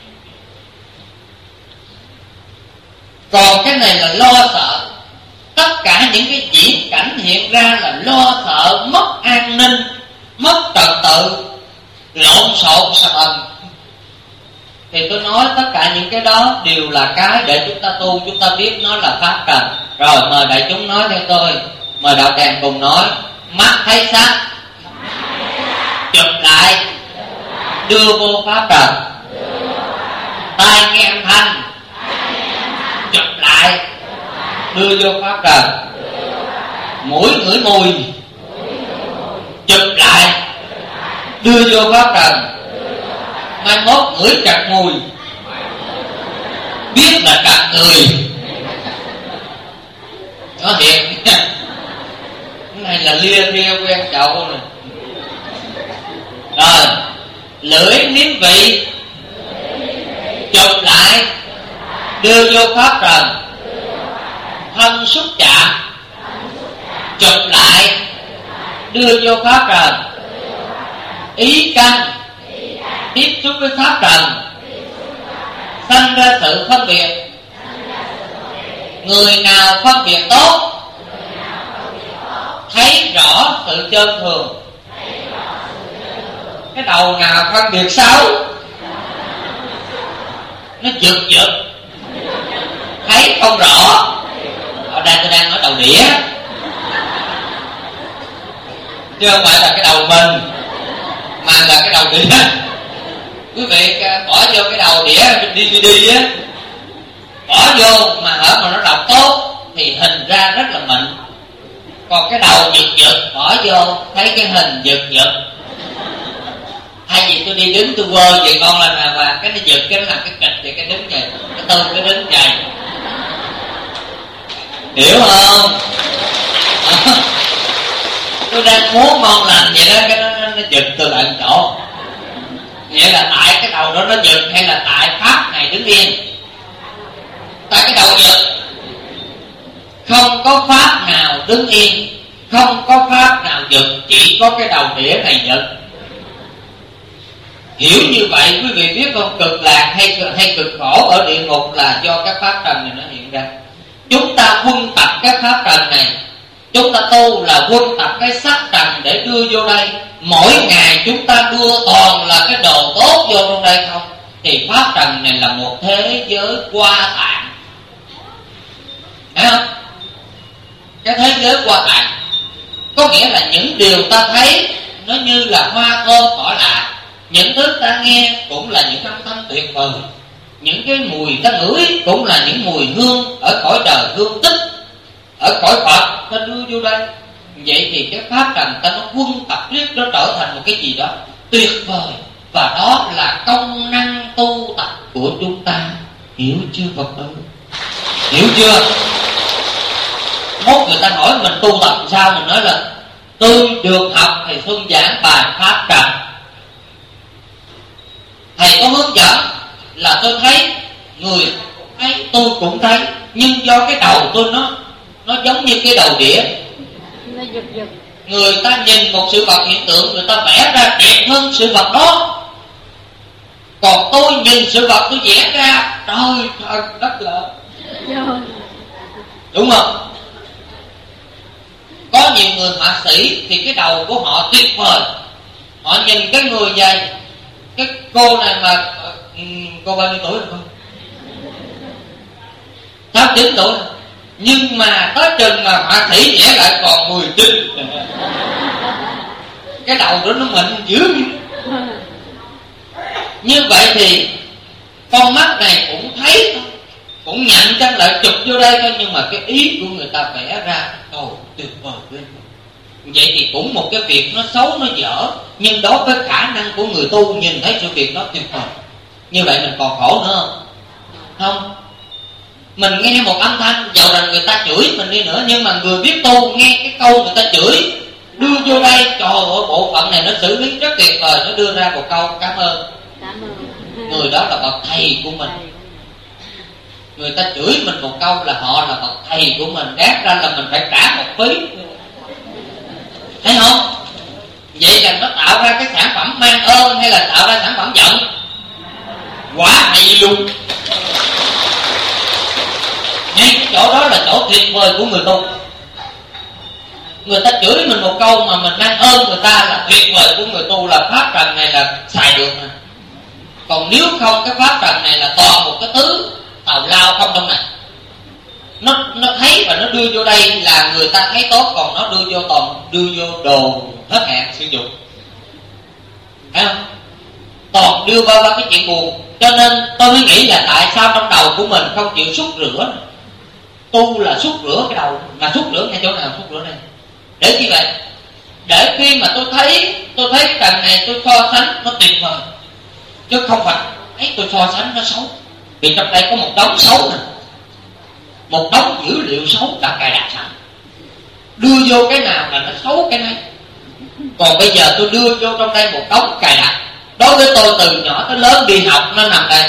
Còn cái này là lo sợ. Tất cả những cái diễn cảnh hiện ra là lo sợ, mất an ninh, mất trật tự, lộn xộn sầm ầm. Thì tôi nói tất cả những cái đó đều là cái để chúng ta tu, chúng ta biết nó là pháp trần. Rồi mời đại chúng nói theo tôi, mời đạo tràng cùng nói: mắt thấy sắc, chụp lại, đưa vô pháp trần. Tai nghe âm thanh, chụp lại, đưa vô pháp trần. Mũi ngửi mùi, chụp lại, đưa vô pháp trần. Mai mốt ngửi trật mùi, biết là trật người. Nó hiện cái này là lia ria quen chậu này. Rồi lưỡi nếm vị, chụp lại, đưa vô pháp trần. Thân xúc chạm, chụp lại, đưa vô pháp trần. Ý căn tiếp xúc với pháp trần, sanh ra sự phân biệt. Người nào phân biệt tốt, thấy rõ sự chơn thường. Cái đầu nào phân biệt xấu, nó giật giật, thấy không rõ. Ở đây tôi đang nói đầu đĩa, chứ không phải là cái đầu mình, mà là cái đầu đĩa. Quý vị bỏ vô cái đầu đĩa trên đê vê đê á, bỏ vô mà hở mà nó đọc tốt thì hình ra rất là mịn. Còn cái đầu giật giật bỏ vô thấy cái hình giật giật. Hay gì tôi đi đứng tôi vơ vậy con là nào và cái nó giật cái nó làm cái kịch vậy, cái đứng vậy, cái tư cái đứng vậy. Hiểu không? À, tôi đang muốn ngon lành vậy đó, cái nó, nó, nó giật từ lại chỗ. Vậy là tại cái đầu đó nó giật hay là tại pháp này đứng yên? Tại cái đầu giật. Không có pháp nào đứng yên, không có pháp nào giật, chỉ có cái đầu đĩa này giật. Hiểu như vậy quý vị biết không? Cực lạc hay hay cực khổ ở địa ngục là do các pháp trần này nó hiện ra. Chúng ta quân tập các pháp trần này, chúng ta tu là quân tập cái sắc trần để đưa vô đây. Mỗi ngày chúng ta đưa toàn là cái đồ tốt vô trong đây không, thì pháp trần này là một thế giới qua tạng. Thấy không? Cái thế giới qua tạng có nghĩa là những điều ta thấy nó như là hoa thơm cỏ lạ, những thứ ta nghe cũng là những âm thanh tuyệt vời, những cái mùi ta ngửi cũng là những mùi hương ở cõi đời hương tích, ở cõi Phật ta đưa vô đây. Vậy thì cái pháp trần ta nó quân tập riết, nó trở thành một cái gì đó tuyệt vời, và đó là công năng tu tập của chúng ta. Hiểu chưa Phật tử? Hiểu chưa? Mốt người ta hỏi mình tu tập sao, mình nói là tôi được học thầy Xuân giảng bài pháp trần, thầy có hướng dẫn là tôi thấy, người thấy tôi cũng thấy, nhưng do cái đầu tôi nó nó giống như cái đầu đĩa. Người ta nhìn một sự vật hiện tượng, người ta vẽ ra đẹp hơn sự vật đó. Còn tôi nhìn sự vật tôi vẽ ra trời trời đất lợ. Đúng không? Có nhiều người họa sĩ thì cái đầu của họ tuyệt vời. Họ nhìn cái người vậy, cái cô này mà cô bao nhiêu tuổi rồi không? sáu chín tuổi. Nhưng mà tới chừng mà họa sĩ vẽ lại còn mười chín. Cái đầu đó nó mịn dữ. Như vậy thì con mắt này cũng thấy thôi, cũng nhận chân lại chụp vô đây thôi, nhưng mà cái ý của người ta vẽ ra ồ tuyệt vời lên. Vậy thì cũng một cái việc nó xấu, nó dở, nhưng đối với khả năng của người tu nhìn thấy sự việc đó tuyệt vời. Như vậy mình còn khổ nữa không? Không. Mình nghe một âm thanh, dầu rằng người ta chửi mình đi nữa, nhưng mà người biết tu nghe cái câu người ta chửi đưa vô đây, trời ơi, bộ phận này nó xử lý rất tuyệt vời, nó đưa ra một câu cảm ơn. Người đó là bậc thầy của mình. Người ta chửi mình một câu là họ là bậc thầy của mình, đáng ra là mình phải trả một phí. Thấy không? Vậy là nó tạo ra cái sản phẩm mang ơn hay là tạo ra sản phẩm giận? Quả hay luôn. Ngay cái chỗ đó là chỗ tuyệt vời của người tu. Người ta chửi mình một câu mà mình mang ơn người ta là tuyệt vời của người tu, là pháp trần này là xài được nè. Còn nếu không, cái pháp trần này là toàn một cái thứ tào lao không trong này. Nó nó thấy và nó đưa vô đây là người ta thấy tốt, còn nó đưa vô toàn đưa vô đồ hết hạn sử dụng. Thấy không? Toàn đưa vào cái chuyện buồn. Cho nên tôi mới nghĩ là tại sao trong đầu của mình không chịu xúc rửa. Tu là xúc rửa cái đầu, mà xúc rửa ngay chỗ nào? Xúc rửa này. Để như vậy, để khi mà tôi thấy tôi thấy cái trần này tôi so sánh nó tuyệt vời, chứ không phải ấy tôi so sánh nó xấu. Vì trong đây có một đống xấu nè, một đống dữ liệu xấu đã cài đặt sẵn, đưa vô cái nào là nó xấu cái này. Còn bây giờ tôi đưa vô trong đây một đống cài đặt. Đối với tôi từ nhỏ tới lớn đi học nó nằm đây.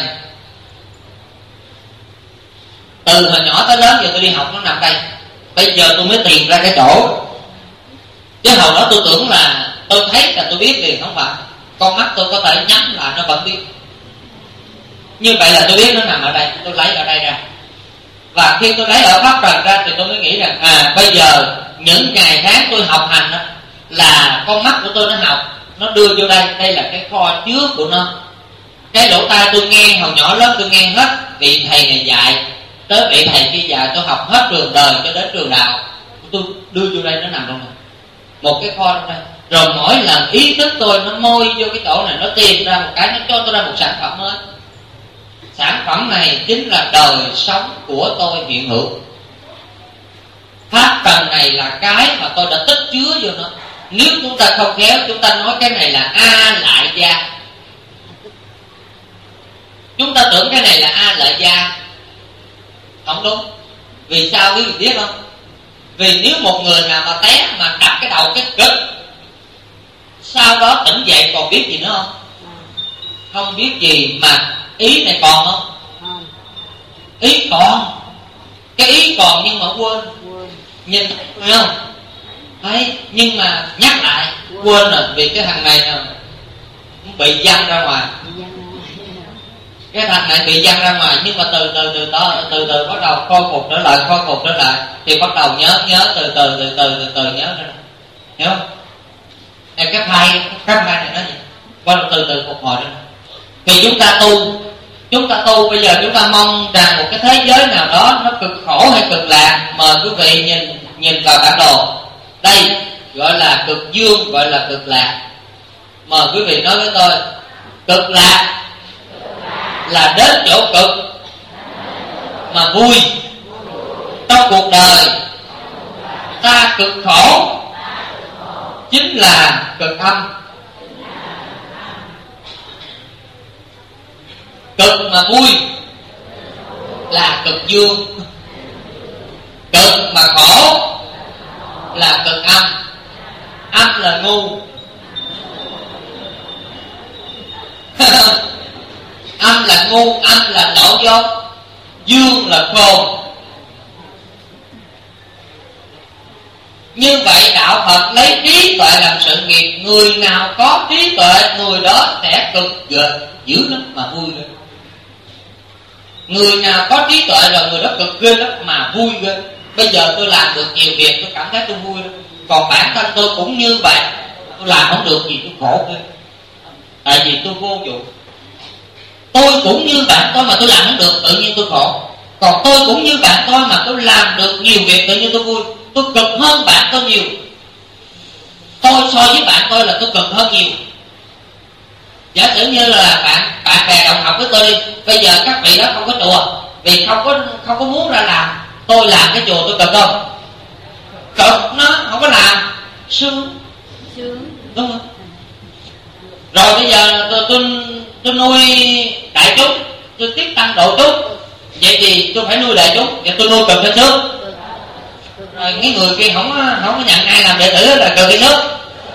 Từ hồi nhỏ tới lớn giờ tôi đi học nó nằm đây. Bây giờ tôi mới tìm ra cái chỗ. Chứ hồi đó tôi tưởng là tôi thấy là tôi biết liền, không phải. Con mắt tôi có thể nhắm lại nó vẫn biết. Như vậy là tôi biết nó nằm ở đây, tôi lấy ở đây ra. Và khi tôi lấy ở pháp trần ra thì tôi mới nghĩ rằng à bây giờ những ngày tháng tôi học hành đó, là con mắt của tôi nó học, nó đưa vô đây, đây là cái kho chứa của nó. Cái lỗ tai tôi nghe hồi nhỏ lớn tôi nghe hết vị thầy này dạy, tới vị thầy kia dạy, tôi học hết trường đời cho đến trường đạo, tôi đưa vô đây, nó nằm trong này, một cái kho trong đây. Rồi mỗi lần ý thức tôi nó môi vô cái chỗ này, nó tìm ra một cái, nó cho tôi ra một sản phẩm mới. Sản phẩm này chính là đời sống của tôi hiện hữu. Pháp trần này là cái mà tôi đã tích chứa vô nó. Nếu chúng ta không khéo, chúng ta nói cái này là A lại gia. Chúng ta tưởng cái này là A lại gia, không đúng. Vì sao quý vị biết không? Vì nếu một người nào mà té mà đập cái đầu cái cực, sau đó tỉnh dậy còn biết gì nữa không? Không biết gì, mà ý này còn không? Ý còn. Cái ý còn nhưng mà quên. Nhìn thấy không? Thấy, nhưng mà nhắc lại quên rồi, vì cái thằng này nào bị văng ra ngoài. Cái thằng này bị văng ra ngoài, nhưng mà từ từ từ đó, từ từ bắt đầu khôi phục trở lại, khôi phục trở lại thì bắt đầu nhớ nhớ từ từ từ từ từ từ nhớ ra. Hiểu không? Này cái file, cái file này nó gì? Bắt đầu từ từ phục hồi ra. Thì chúng ta tu, chúng ta tu bây giờ chúng ta mong rằng một cái thế giới nào đó nó cực khổ hay cực lạc. Mời quý vị nhìn nhìn vào bản đồ. Đây gọi là cực dương, gọi là cực lạc. Mời quý vị nói với tôi, cực lạc là đến chỗ cực mà vui. Trong cuộc đời ta cực khổ chính là cực âm. Cực mà vui là cực dương, cực mà khổ là cực âm. Âm là ngu, âm là ngu, âm là lỗ dốt, dương là khôn. Như vậy đạo Phật lấy trí tuệ làm sự nghiệp. Người nào có trí tuệ, người đó sẽ cực ghê, dữ lắm mà vui ghê. Người nào có trí tuệ rồi người đó cực ghê lắm mà vui ghê. Bây giờ tôi làm được nhiều việc, tôi cảm thấy tôi vui lắm. Còn bản thân tôi cũng như vậy, tôi làm không được gì tôi khổ ghê. Tại vì tôi vô dụng. Tôi cũng như bạn tôi mà tôi làm không được, tự nhiên tôi khổ. Còn tôi cũng như bạn tôi mà tôi làm được nhiều việc, tự nhiên tôi vui. Tôi cực hơn bạn tôi nhiều. Tôi so với bạn tôi là tôi cực hơn nhiều. Giả sử như là bạn bạn bè đồng học với tôi đi, bây giờ các vị đó không có chùa, vì không có không có muốn ra làm, tôi làm cái chùa tôi cực không? Cực, nó không có làm. sướng đúng không? Rồi bây giờ tôi tôi, tôi nuôi đại chúng, tôi tiếp tăng độ chúng, vậy thì tôi phải nuôi đại chúng, vậy tôi nuôi cần phải sướng. Rồi cái người kia không không có nhận ai làm đệ tử là cần phải sướng.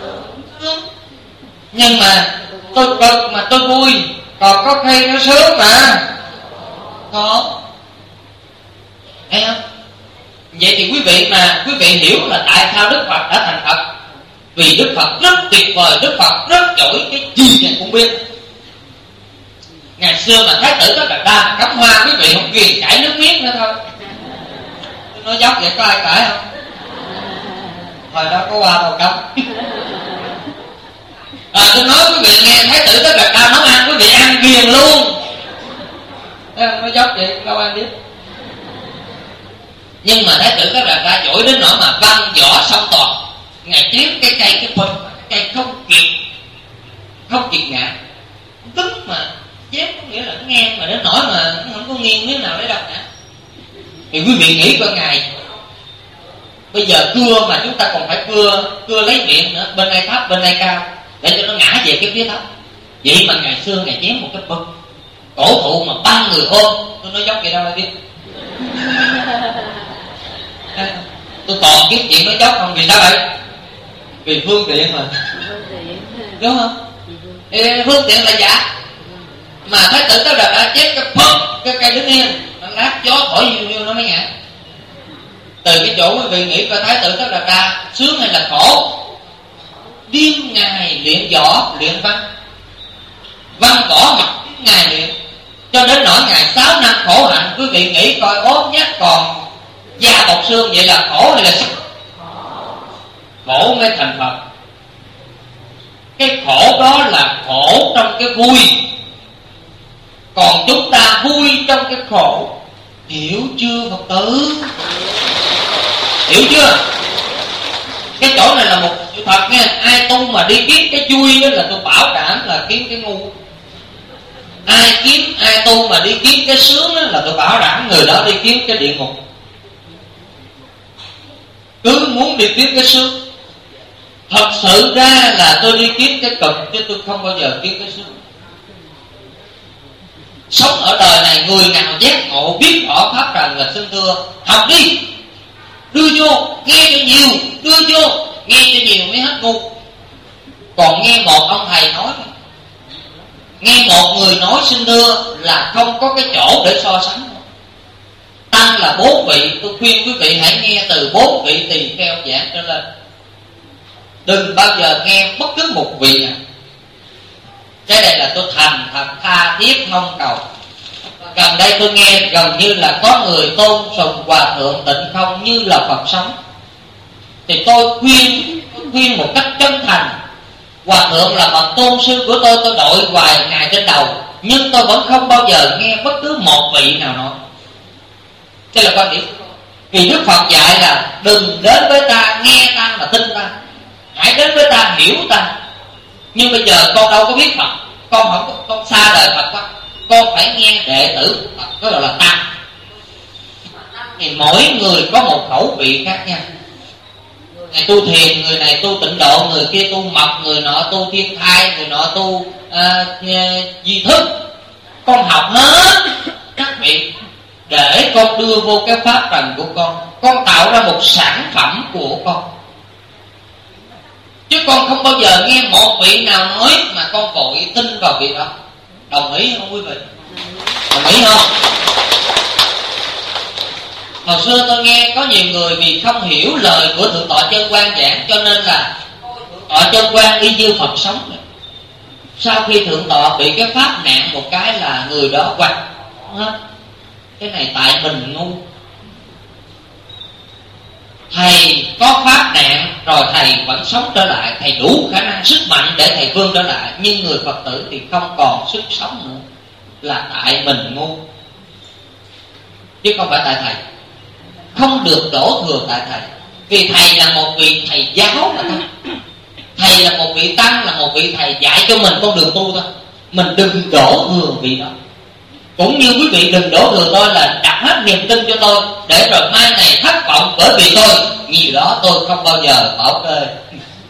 Nhưng mà tôi cực mà tôi vui, còn có khi nó sướng mà có, thấy không? Vậy thì quý vị mà quý vị hiểu là tại sao Đức Phật đã thành Phật, vì Đức Phật rất tuyệt vời, Đức Phật rất giỏi cái gì này cũng biết. Ngày xưa mà Thái tử Tất Đạt Đa cắm hoa, quý vị không ghiền chảy nước miếng nữa thôi. Tôi nói dốc vậy có ai cãi không? Hồi đó có hoa đâu cắm. À, tôi nói quý vị nghe Thái tử Tất Đạt Đa nấu ăn, quý vị ăn ghiền luôn. Nói dốc vậy đâu ai biết. Nhưng mà Thái tử Tất Đạt Đa giỏi đến nỗi mà văn võ song toàn. Ngài chém cái cây cái phân, cái cây không kịp, không kịp ngã, tức mà chém có nghĩa là nó ngang mà đến nỗi mà không có nghiêng miếng nào để đâu cả. Thì quý vị nghĩ coi Ngài bây giờ cưa mà chúng ta còn phải cưa cưa lấy miệng nữa, bên này thấp bên này cao để cho nó ngã về cái phía thấp. Vậy mà ngày xưa Ngài chém một cái phân, cổ thụ mà ba người ôm. Tôi nói dốc vậy đâu ai biết. Tôi còn kiếp chuyện nói dốc không, vì sao vậy? Vì phương tiện mà, đúng không? Ê, phương tiện là giả. Mà Thái tử Tất Đạt Đa chết cái phật cái cây đứng yên, nó lát gió thổi nhiều nhiều nó mới ngã. Từ cái chỗ quý vị nghĩ coi Thái tử Tất Đạt Đa sướng hay là khổ? Đêm ngày luyện võ luyện văn, văn võ mặt ngày luyện, cho đến nỗi ngày sáu năm khổ hạnh. Quý vị nghĩ coi ốm nhát còn da bọc xương, vậy là khổ hay là sức? Khổ mới thành Phật. Cái khổ đó là khổ trong cái vui, còn chúng ta vui trong cái khổ. Hiểu chưa Phật tử? Hiểu chưa? Cái chỗ này là một sự thật nha. Ai tu mà đi kiếm cái vui đó là tôi bảo đảm là kiếm cái ngu. Ai kiếm ai tu mà đi kiếm cái sướng đó là tôi bảo đảm người đó đi kiếm cái địa ngục. Cứ muốn đi kiếm cái sướng. Thật sự ra là tôi đi kiếm cái cực, chứ tôi không bao giờ kiếm cái sướng. Sống ở đời này, người nào giác ngộ biết rõ pháp rằng là xin thưa học đi, đưa vô nghe cho nhiều, đưa vô nghe cho nhiều mới hết ngu. Còn nghe một ông thầy nói, nghe một người nói xin thưa là không có cái chỗ để so sánh. Tăng là bốn vị, tôi khuyên quý vị hãy nghe từ bốn vị tỳ kheo giảng trở lên. Đừng bao giờ nghe bất cứ một vị nào. Cái này là tôi thành thật tha thiết mong cầu. Gần đây tôi nghe gần như là có người tôn sùng Hòa Thượng Tịnh Không như là Phật sống. Thì tôi khuyên tôi khuyên một cách chân thành. Hòa Thượng là bậc tôn sư của tôi, tôi đội hoài Ngài trên đầu, nhưng tôi vẫn không bao giờ nghe bất cứ một vị nào nói. Đây là quan điểm. Vì Đức Phật dạy là đừng đến với ta nghe ta mà tin ta, hãy đến với ta hiểu ta. Nhưng bây giờ con đâu có biết Phật, con không có, con xa đời Phật quá, con phải nghe đệ tử Phật, đó gọi là tăng. Thì mỗi người có một khẩu vị khác nhau. Người này tu thiền, người này tu tịnh độ, người kia tu mật, người nọ tu thiên thai, người nọ tu à, di thức. Con học hết các vị để con đưa vô cái pháp trần của con, con tạo ra một sản phẩm của con. Chứ con không bao giờ nghe một vị nào nói mà con vội tin vào vị đó. Đồng ý không quý vị? Đồng ý không? Hồi xưa tôi nghe có nhiều người vì không hiểu lời của Thượng tọa Chân Quang giảng, cho nên là Thượng tọa Chân Quang y như Phật sống. Sau khi Thượng tọa bị cái pháp nạn một cái là người đó quạch hết. Cái này tại mình ngu. Thầy có pháp nạn rồi thầy vẫn sống trở lại, thầy đủ khả năng sức mạnh để thầy vươn trở lại. Nhưng người Phật tử thì không còn sức sống nữa, là tại mình ngu, chứ không phải tại thầy. Không được đổ thừa tại thầy, vì thầy là một vị thầy giáo mà thôi. Thầy là một vị tăng, là một vị thầy dạy cho mình con đường tu thôi. Mình đừng đổ thừa vị đó. Cũng như quý vị đừng đổ thừa tôi là đặt hết niềm tin cho tôi, để rồi mai này thất vọng bởi vì tôi nhiều đó tôi không bao giờ bảo kê.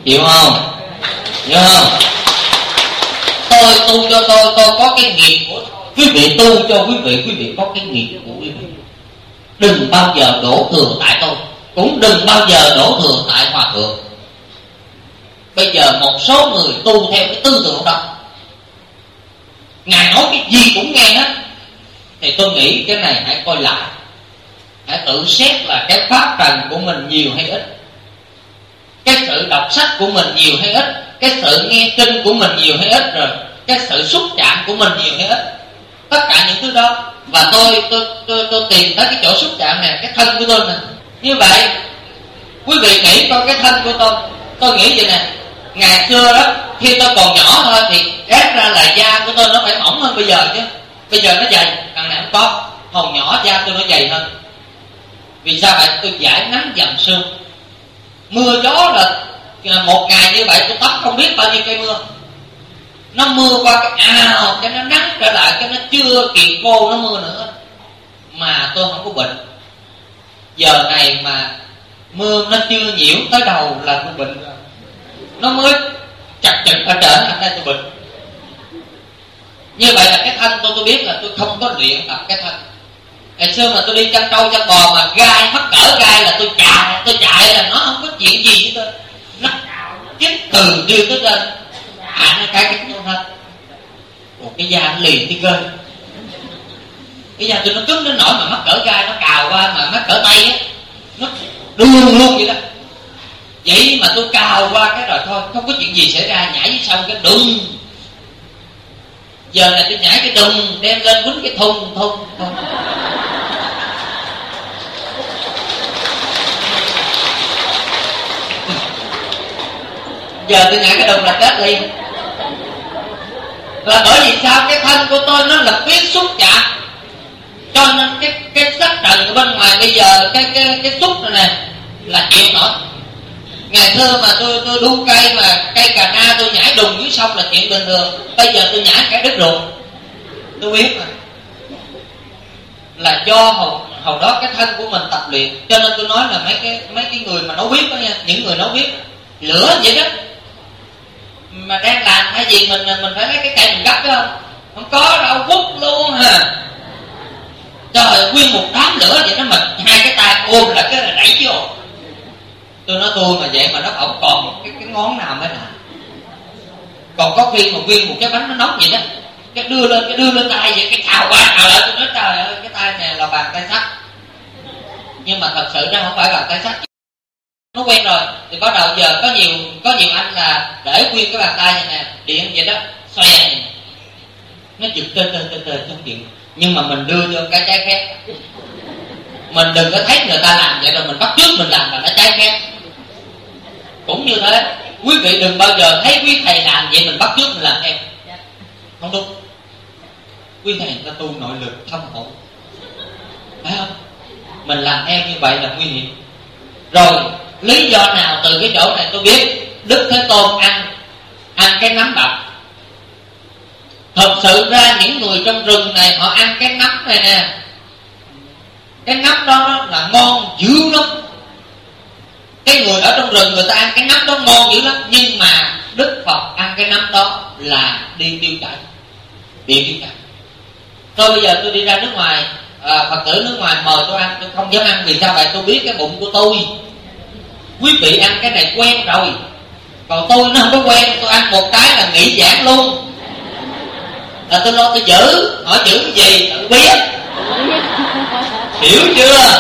Hiểu không? Hiểu không? Tôi tu cho tôi, tôi có cái nghiệp của tôi. Quý vị tu cho quý vị, quý vị có cái nghiệp của quý vị. Đừng bao giờ đổ thừa tại tôi, cũng đừng bao giờ đổ thừa tại hòa thượng. Bây giờ một số người tu theo cái tư tưởng đó, Ngài nói cái gì cũng nghe hết, thì tôi nghĩ cái này hãy coi lại, hãy tự xét là cái pháp trần của mình nhiều hay ít, cái sự đọc sách của mình nhiều hay ít, cái sự nghe kinh của mình nhiều hay ít, rồi cái sự xúc chạm của mình nhiều hay ít, tất cả những thứ đó. Và tôi tôi tôi, tôi tìm tới cái chỗ xúc chạm này, cái thân của tôi nè. Như vậy quý vị nghĩ coi cái thân của tôi, tôi nghĩ vậy nè, ngày xưa đó khi tôi còn nhỏ thôi thì rét ra là da của tôi nó phải mỏng hơn bây giờ chứ. Bây giờ nó dày, đằng này không có. Hồi nhỏ da tôi nó dày hơn. Vì sao vậy? Tôi giải nắng dầm sương. Mưa gió là một ngày như vậy tôi tắm không biết bao nhiêu cây mưa. Nó mưa qua cái ào, cái nó nắng trở lại, cái nó chưa kịp khô nó mưa nữa, mà tôi không có bệnh. Giờ này mà mưa nó chưa nhiễu tới đầu là tôi bệnh rồi. Nó mới chặt chặt ở trở thành ra tôi bệnh. Như vậy là cái thân tôi tôi biết là tôi không có luyện tập cái thân. Ngày xưa mà tôi đi chăn trâu chăn bò mà gai mắc cỡ gai là tôi chạy, tôi chạy là nó không có chuyện gì với tôi. Nó chết từ đưa tới lên, à nó cái cái con thân. Ủa cái da nó liềnที่cơ. Cái da tôi nó cứng đến nỗi mà mắc cỡ gai nó cào qua mà mắc cỡ tay á, nó đương luôn vậy đó. Vậy mà tôi cào qua cái rồi thôi, không có chuyện gì xảy ra, nhảy dưới sông cái đùng. Giờ này tôi nhảy cái đùng, đem lên quýnh cái thùng thùng thùng. Giờ tôi nhảy cái đùng là chết liền. Là bởi vì sao? Cái thân của tôi nó là biết xúc chạm, cho nên cái cái sắc trần ở bên ngoài bây giờ cái cái cái xúc này nè là chịu nổi. Ngày xưa mà tôi tôi đu cây mà cây cà na tôi nhảy đùng dưới sông là chuyện bình thường. Bây giờ tôi nhảy cái đứt ruột, tôi biết mà. Là do hồi, hồi đó cái thân của mình tập luyện. Cho nên tôi nói là mấy cái mấy cái người mà nấu bếp đó nha, những người nấu bếp lửa vậy đó, mà đang làm hay gì mình mình phải lấy cái cây mình gấp phải không? Không có đâu, vút luôn hả? Trời, nguyên một đám lửa vậy đó mà hai cái tay ôm là cái là đẩy vô. Tôi nói tôi mà vậy mà nó không còn cái, cái ngón nào mới làm. Còn có khi mà nguyên một cái bánh nó nóng vậy đó, cái đưa lên cái đưa lên tay vậy, cái cào qua cào lại, tôi nói trời ơi cái tay này là bàn tay sắt. Nhưng mà thật sự nó không phải bàn tay sắt. Nó quen rồi thì bắt đầu giờ có nhiều có nhiều anh là để nguyên cái bàn tay này nè, điện vậy đó, xoè nó giật tê tê tê tê trong điện. Nhưng mà mình đưa vô cái trái khác. Mình đừng có thấy người ta làm vậy rồi mình bắt chước mình làm là nó trái khác. Cũng như thế, quý vị đừng bao giờ thấy quý thầy làm vậy mình bắt chước mình làm theo. Không đúng. Quý thầy người ta tu nội lực thâm hậu, phải không? Mình làm theo như vậy là nguy hiểm. Rồi lý do nào từ cái chỗ này tôi biết Đức Thế Tôn ăn ăn cái nấm độc. Thật sự ra những người trong rừng này họ ăn cái nấm này nè, cái nấm đó là ngon dữ lắm. Cái người ở trong rừng người ta ăn cái nấm đó ngon dữ lắm. Nhưng mà Đức Phật ăn cái nấm đó là đi tiêu chảy, đi tiêu chảy. Tôi bây giờ tôi đi ra nước ngoài, à, Phật tử nước ngoài mời tôi ăn, tôi không dám ăn. Vì sao vậy? Tôi biết cái bụng của tôi. Quý vị ăn cái này quen rồi, còn tôi nó không có quen. Tôi ăn một cái là nghỉ giảng luôn. Là tôi lo tôi giữ. Hỏi giữ cái gì? Tự biết. Hiểu chưa?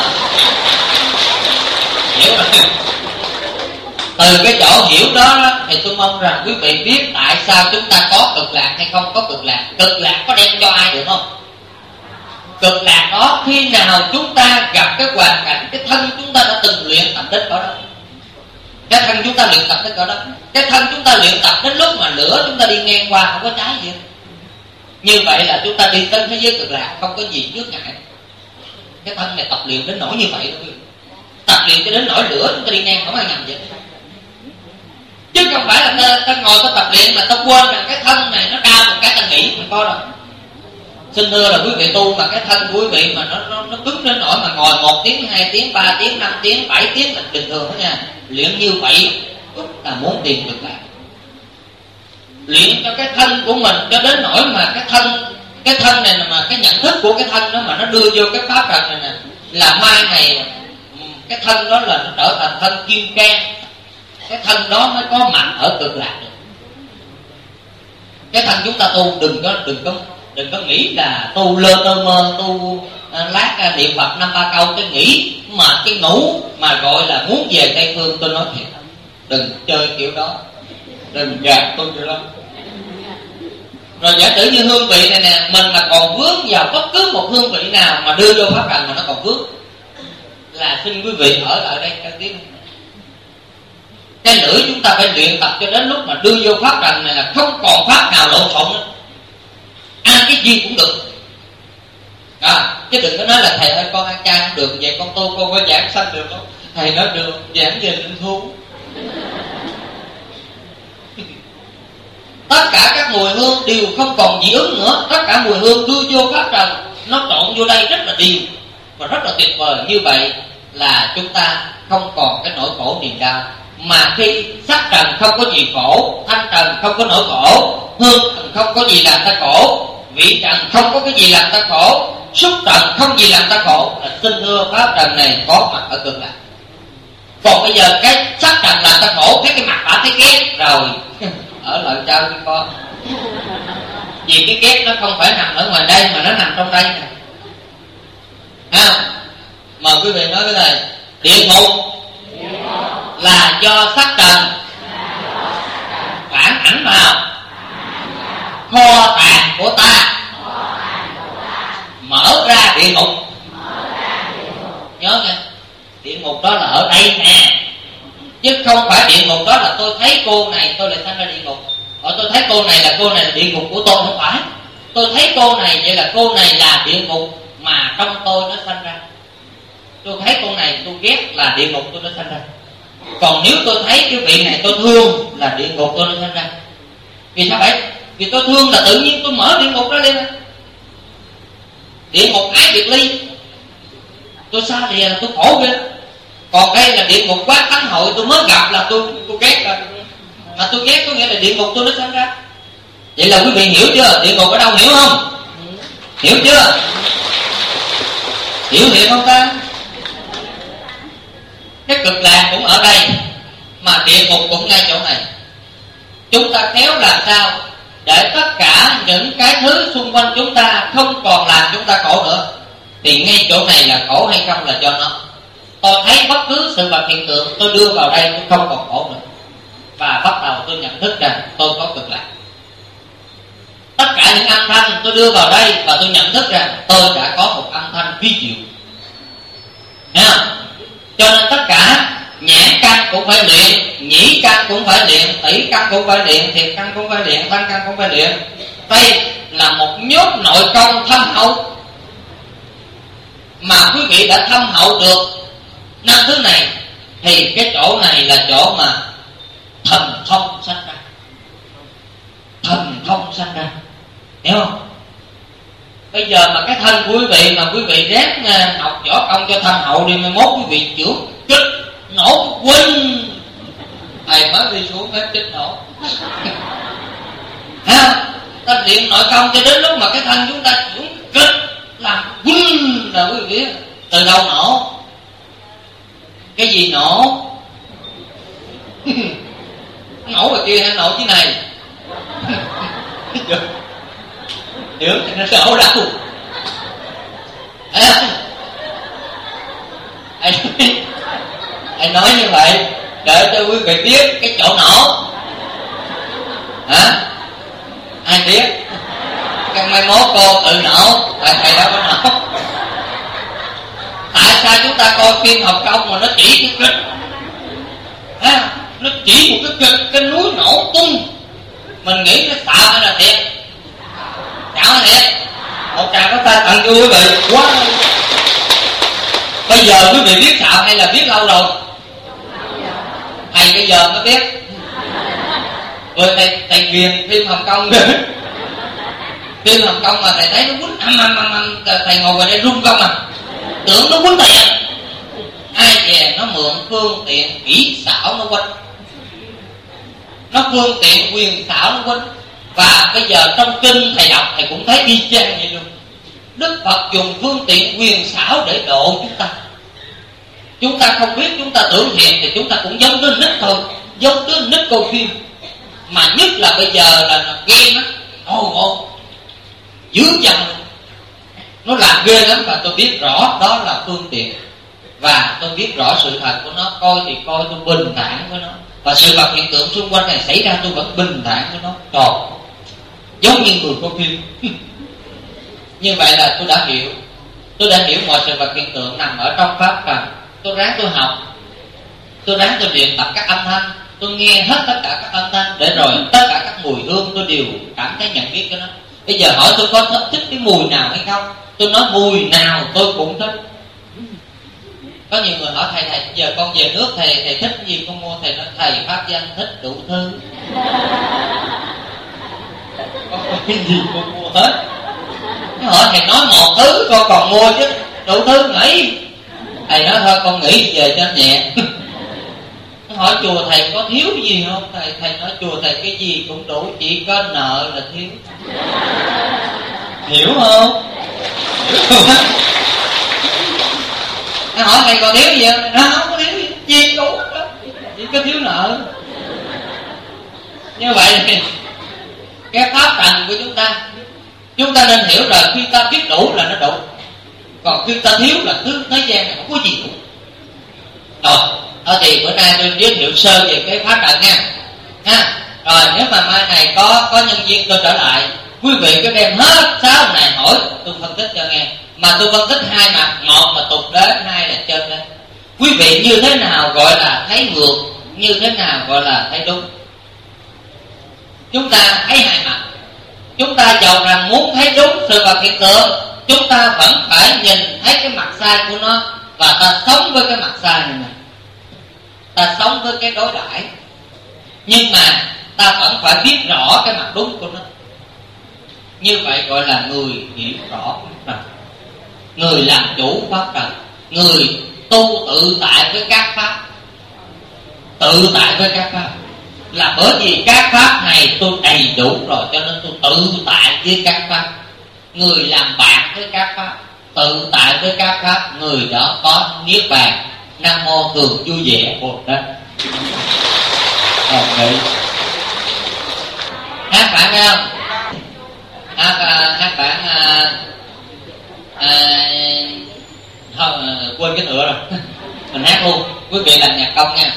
Hiểu rồi. Từ cái chỗ hiểu đó, đó thì tôi mong rằng quý vị biết tại sao chúng ta có cực lạc hay không có cực lạc. Cực lạc có đem cho ai được không? Cực lạc đó khi nào chúng ta gặp cái hoàn cảnh, cái thân chúng ta đã từng luyện tập đến cỡ đó. Cái thân chúng ta luyện tập đến cỡ đó. Cái thân chúng ta luyện tập đến lúc mà lửa chúng ta đi ngang qua không có cháy gì hết. Như vậy là chúng ta đi tới thế giới cực lạc không có gì chướng ngại. Cái thân này tập luyện đến nỗi như vậy đó. Tập luyện cho đến nỗi lửa chúng ta đi ngang không ai nhầm vậy. Chứ không phải là ta, ta ngồi ta tập luyện mà ta quên rằng cái thân này nó đau một cái ta nghĩ không có đâu. Xin thưa là quý vị tu mà cái thân của quý vị mà nó nó, nó cứng đến nỗi mà ngồi một tiếng, hai tiếng, ba tiếng, năm tiếng, bảy tiếng là bình thường đó nha. Luyện như vậy là muốn tìm cực lạc. Luyện cho cái thân của mình cho đến nỗi mà cái thân cái thân này mà cái nhận thức của cái thân đó mà nó đưa vô cái pháp trần này nè, là mai này cái thân đó là nó trở thành thân kim cang, cái thân đó mới có mạnh ở cực lạc được. Cái thân chúng ta tu đừng có đừng có đừng có nghĩ là tu lơ tơ mơ, tu à, lát niệm Phật năm ba câu cái nghĩ mà cái ngủ mà gọi là muốn về Tây Phương. Tôi nói thiệt, đừng chơi kiểu đó, đừng gạt tôi kiểu đó. Rồi giả sử như hương vị này nè, mình mà còn vướng vào bất cứ một hương vị nào mà đưa vô pháp trần mà nó còn vướng, là xin quý vị ở lại đây cho tiếng. Cái lưỡi chúng ta phải luyện tập cho đến lúc mà đưa vô pháp trần này là không còn pháp nào lộn xộn nữa, ăn cái gì cũng được. À, chứ đừng có nói là thầy ơi con ăn chay không được, vậy con tu con có giảng sanh được không? Thầy nói được, giảng về linh thú. Tất cả các mùi hương đều không còn dị ứng nữa. Tất cả mùi hương đưa vô pháp trần, nó trộn vô đây rất là đều và rất là tuyệt vời. Như vậy là chúng ta không còn cái nỗi khổ niềm đau. Mà khi sắc trần không có gì khổ, thanh trần không có nỗi khổ, hương trần không có gì làm ta khổ, vị trần không có cái gì làm ta khổ, xúc trần không gì làm ta khổ, là xin thưa pháp trần này có mặt ở cực lạc. Còn bây giờ cái sắc trần làm ta khổ, thấy cái mặt bả thấy ghét rồi ở lại trao cho con. Vì cái ghét nó không phải nằm ở ngoài đây mà nó nằm trong đây nè. À, mời quý vị nói cái này. Địa ngục là do sắc trần phản ảnh vào kho tàng của ta, mở ra địa ngục. Nhớ nghe, địa ngục đó là ở đây nè, chứ không phải địa ngục đó là tôi thấy cô này tôi lại sanh ra địa ngục, or tôi thấy cô này là cô này là địa ngục của tôi. Không phải, tôi thấy cô này vậy là cô này là địa ngục mà trong tôi nó sanh ra. Tôi thấy cô này tôi ghét là địa ngục tôi nó sanh ra. Còn nếu tôi thấy cái vị này tôi thương là địa ngục tôi nó sanh ra. Vì sao vậy? Vì tôi thương là tự nhiên tôi mở địa ngục ra lên. Địa ngục ái biệt ly, tôi xa thì tôi khổ ghê. Còn đây là địa ngục quá thắng hội, tôi mới gặp là tôi tôi ghét rồi. Mà tôi ghét có nghĩa là địa ngục tôi nó sanh ra. Vậy là quý vị hiểu chưa? Địa ngục ở đâu hiểu không? Hiểu chưa? Hiểu hiểu không ta? Cái cực lạc cũng ở đây, mà địa ngục cũng ngay chỗ này. Chúng ta khéo làm sao để tất cả những cái thứ xung quanh chúng ta không còn làm chúng ta khổ nữa. Thì ngay chỗ này là khổ hay không là do nó. Tôi thấy bất cứ sự vật hiện tượng tôi đưa vào đây tôi không còn khổ nữa, và bắt đầu tôi nhận thức rằng tôi có cực lạc. Tất cả những âm thanh tôi đưa vào đây và tôi nhận thức rằng tôi đã có một âm thanh vi diệu. Nha. Cho nên tất cả nhãn căn cũng phải luyện, nhĩ căn cũng phải luyện, tỷ căn cũng phải luyện, thiệt căn cũng phải luyện, thanh căn cũng phải luyện. Đây là một nhốt nội công thâm hậu mà quý vị đã thâm hậu được năm thứ này, thì cái chỗ này là chỗ mà thần thông sanh ra. Thần thông sanh ra, hiểu không? Bây giờ mà cái thân của quý vị mà quý vị ráng học võ công cho thâm hậu đi, mai mốt quý vị chữa kích nổ huynh, thầy mới đi xuống phép kích nổ. Ha, ta luyện nội công cho đến lúc mà cái thân chúng ta xuống kích làm huynh là quý vị biết từ đâu nổ. Cái gì nổ? Nổ ngoài kia hay nổ dưới này? Hiểu thì nó nổ đâu? À, anh, anh nói như vậy để cho quý vị biết cái chỗ nổ. Hả? Ai biết? Cái mai mốt cô tự nổ, tại thầy đâu có nổ. Tại sao chúng ta coi phim học công mà nó chỉ cái kịch, à, nó chỉ một cái kịch, cái núi nổ tung, mình nghĩ nó xạo hay là thiệt? Xạo hay thiệt? Một tràng có ta tặng cho quý vị quá. Bây giờ quý vị biết xạo hay là biết lâu rồi? Thầy bây giờ mới biết. Rồi thầy thầy ghiền phim Hồng Kông nữa. Phim Hồng Kông mà thầy thấy nó quýnh âm âm âm âm, thầy ngồi ngoài đây run không à? Tưởng nó quýnh tiền. Ai về nó mượn phương tiện kỹ xảo nó quýnh. nó phương tiện quyền xảo nó quên. Và bây giờ trong kinh thầy đọc thầy cũng thấy y chang vậy luôn. Đức Phật dùng phương tiện quyền xảo để độ chúng ta. Chúng ta không biết, chúng ta tưởng hiện thì chúng ta cũng giống đứa nít thôi, giống đứa nít coi phim. Mà nhất là bây giờ là game á, ồ ồ dữ dằn, nó làm ghê lắm. Và tôi biết rõ đó là phương tiện, và tôi biết rõ sự thật của nó. Coi thì coi tôi bình thản với nó, và sự vật hiện tượng xung quanh này xảy ra tôi vẫn bình thản với nó. Trời, giống như người coi phim. Như vậy là tôi đã hiểu, tôi đã hiểu mọi sự vật hiện tượng nằm ở trong pháp trần. Tôi ráng tôi học, tôi ráng tôi luyện tập các âm thanh, tôi nghe hết tất cả các âm thanh, để rồi tất cả các mùi hương tôi đều cảm thấy nhận biết cho nó. Bây giờ hỏi tôi có thích, thích cái mùi nào hay không, tôi nói mùi nào tôi cũng thích. Có nhiều người hỏi thầy, thầy giờ con về nước thầy thầy thích cái gì con mua. Thầy nói thầy pháp danh thích đủ thứ. Con cái gì con mua hết. Cái hỏi thầy nói một thứ con còn mua chứ, đủ thứ nghỉ. Thầy nói thôi con nghỉ về cho nhẹ. Nó hỏi chùa thầy có thiếu gì không? Thầy thầy nói chùa thầy cái gì cũng đủ, chỉ có nợ là thiếu. Hiểu không? Hiểu không? Nó hỏi thầy còn thiếu gì không? Nó không có thiếu gì, gì đủ đó, chỉ có thiếu nợ. Như vậy thì cái pháp trần của chúng ta, chúng ta nên hiểu là khi ta biết đủ là nó đủ, còn khi ta thiếu là thứ thế gian này không có gì đủ. Rồi, thôi thì bữa nay tôi giới thiệu sơ về cái pháp trận nha. Ha. Rồi nếu mà mai này có có nhân viên tôi trở lại, quý vị cứ đem hết sáu này hỏi tôi phân tích cho nghe. Mà tôi phân tích hai mặt, một là tục đến, hai là chân đến. Quý vị như thế nào gọi là thấy ngược, như thế nào gọi là thấy đúng. Chúng ta thấy hai mặt. Chúng ta dầu rằng muốn thấy đúng sự vật hiện tượng, chúng ta vẫn phải nhìn thấy cái mặt sai của nó, và ta sống với cái mặt sai này nè. Ta sống với cái đối đãi, nhưng mà ta vẫn phải biết rõ cái mặt đúng của nó. Như vậy gọi là người hiểu rõ pháp trần, người làm chủ pháp trần, người tu tự tại với các pháp. Tự tại với các pháp là bởi vì các pháp này tôi đầy đủ rồi, cho nên tôi tự tại với các pháp. Người làm bạn với các pháp, tự tại với các pháp, người đó có niết bàn. Nam mô thường vui vẻ Bồ Tát. Okay. Hát bạn nghe không? Hát, uh, hát bạn uh, uh, không, uh, quên cái tựa rồi. Mình hát luôn. Quý vị làm nhạc công nha.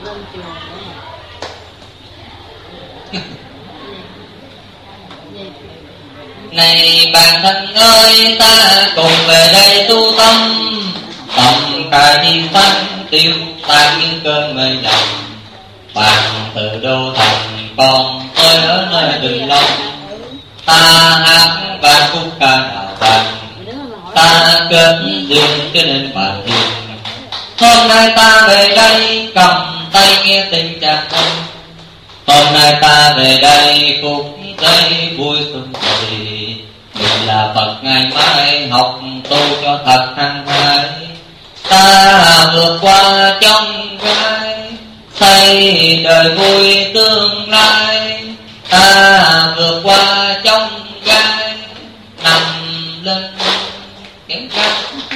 Này bạn thân ơi, ta cùng về đây tu tâm, tâm cài đi văn tiêu tan như cơn mây dầm. Bạn từ đô thành còn tôi ở nơi Bình Long, ta hát và khúc ca nào bằng, ta kết duyên cho nên bạn hiền. Hôm nay ta về đây cầm tay nghe tình chàng thân, hôm nay ta về đây phút giây vui xuân vầy. Mình là Phật ngày mai học tu cho thật hăng hái, ta vượt qua trong gai xây đời vui tương lai. Ta vượt qua trong gai nằm lên kéo cao.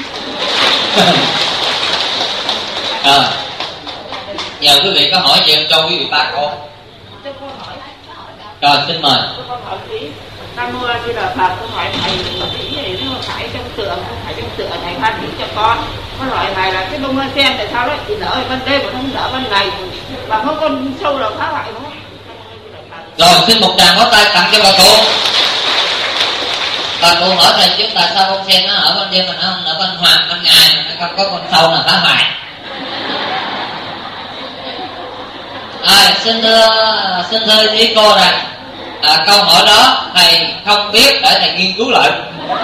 Rồi, giờ quý vị có hỏi gì em cho quý vị ba câu. Rồi xin mời. Nam mô A Di Đà Phật. Con hỏi thầy chỉ này nó phải trong tượng, không phải trong tượng thầy phát chỉ cho con. Con hỏi thầy là cái bông hoa sen tại sao nó chỉ nở ở ban đêm mà không nở ban ngày, và không con sâu nào phá hoại nó. Rồi xin một tràng pháo tay tặng cho bà cụ. Bà cụ hỏi thầy trước tại sao bông sen nó ở ban đêm mà nó không ở ban hoàng ban ngày, mà nó không có con sâu nào phá hoại. À, xin thưa xin thưa với cô rằng à, câu hỏi đó thầy không biết, để thầy nghiên cứu lại.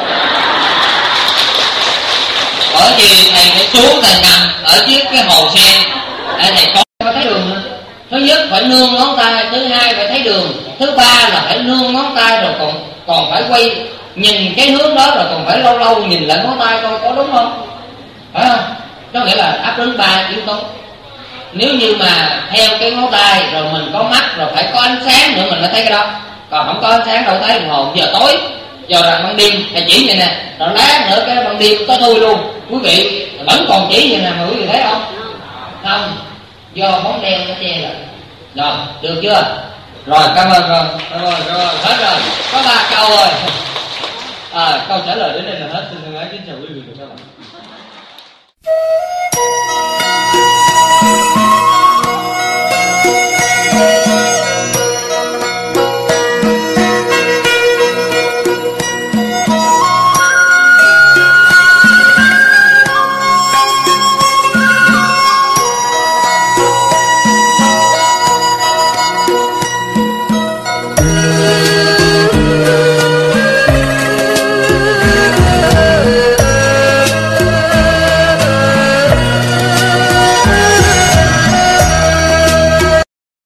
Bởi vì thầy phải xuống thầy nằm ở dưới cái hồ sen để thầy có thấy đường. Thứ nhất phải nương ngón tay, thứ hai phải thấy đường, thứ ba là phải nương ngón tay rồi còn còn phải quay nhìn cái hướng đó, rồi còn phải lâu lâu nhìn lại ngón tay coi có đúng không, phải không? Có nghĩa là đáp ứng ba yếu tố. Nếu như mà theo cái ngón tay rồi mình có mắt rồi phải có ánh sáng nữa mình mới thấy cái đó. Còn không có ánh sáng đâu thấy, đồng hồ giờ tối, giờ rằng ban đêm thầy chỉ vậy nè, rồi lát nữa cái ban đêm có thui luôn. Quý vị vẫn còn chỉ vậy nè mà quý vị thấy không? Không, do bóng đen nó che rồi. Rồi, được chưa? Rồi, cảm ơn rồi, rồi, rồi, hết rồi, có ba câu rồi. À, câu trả lời đến đây là hết. Xin thân ái kính chào quý vị và các bạn.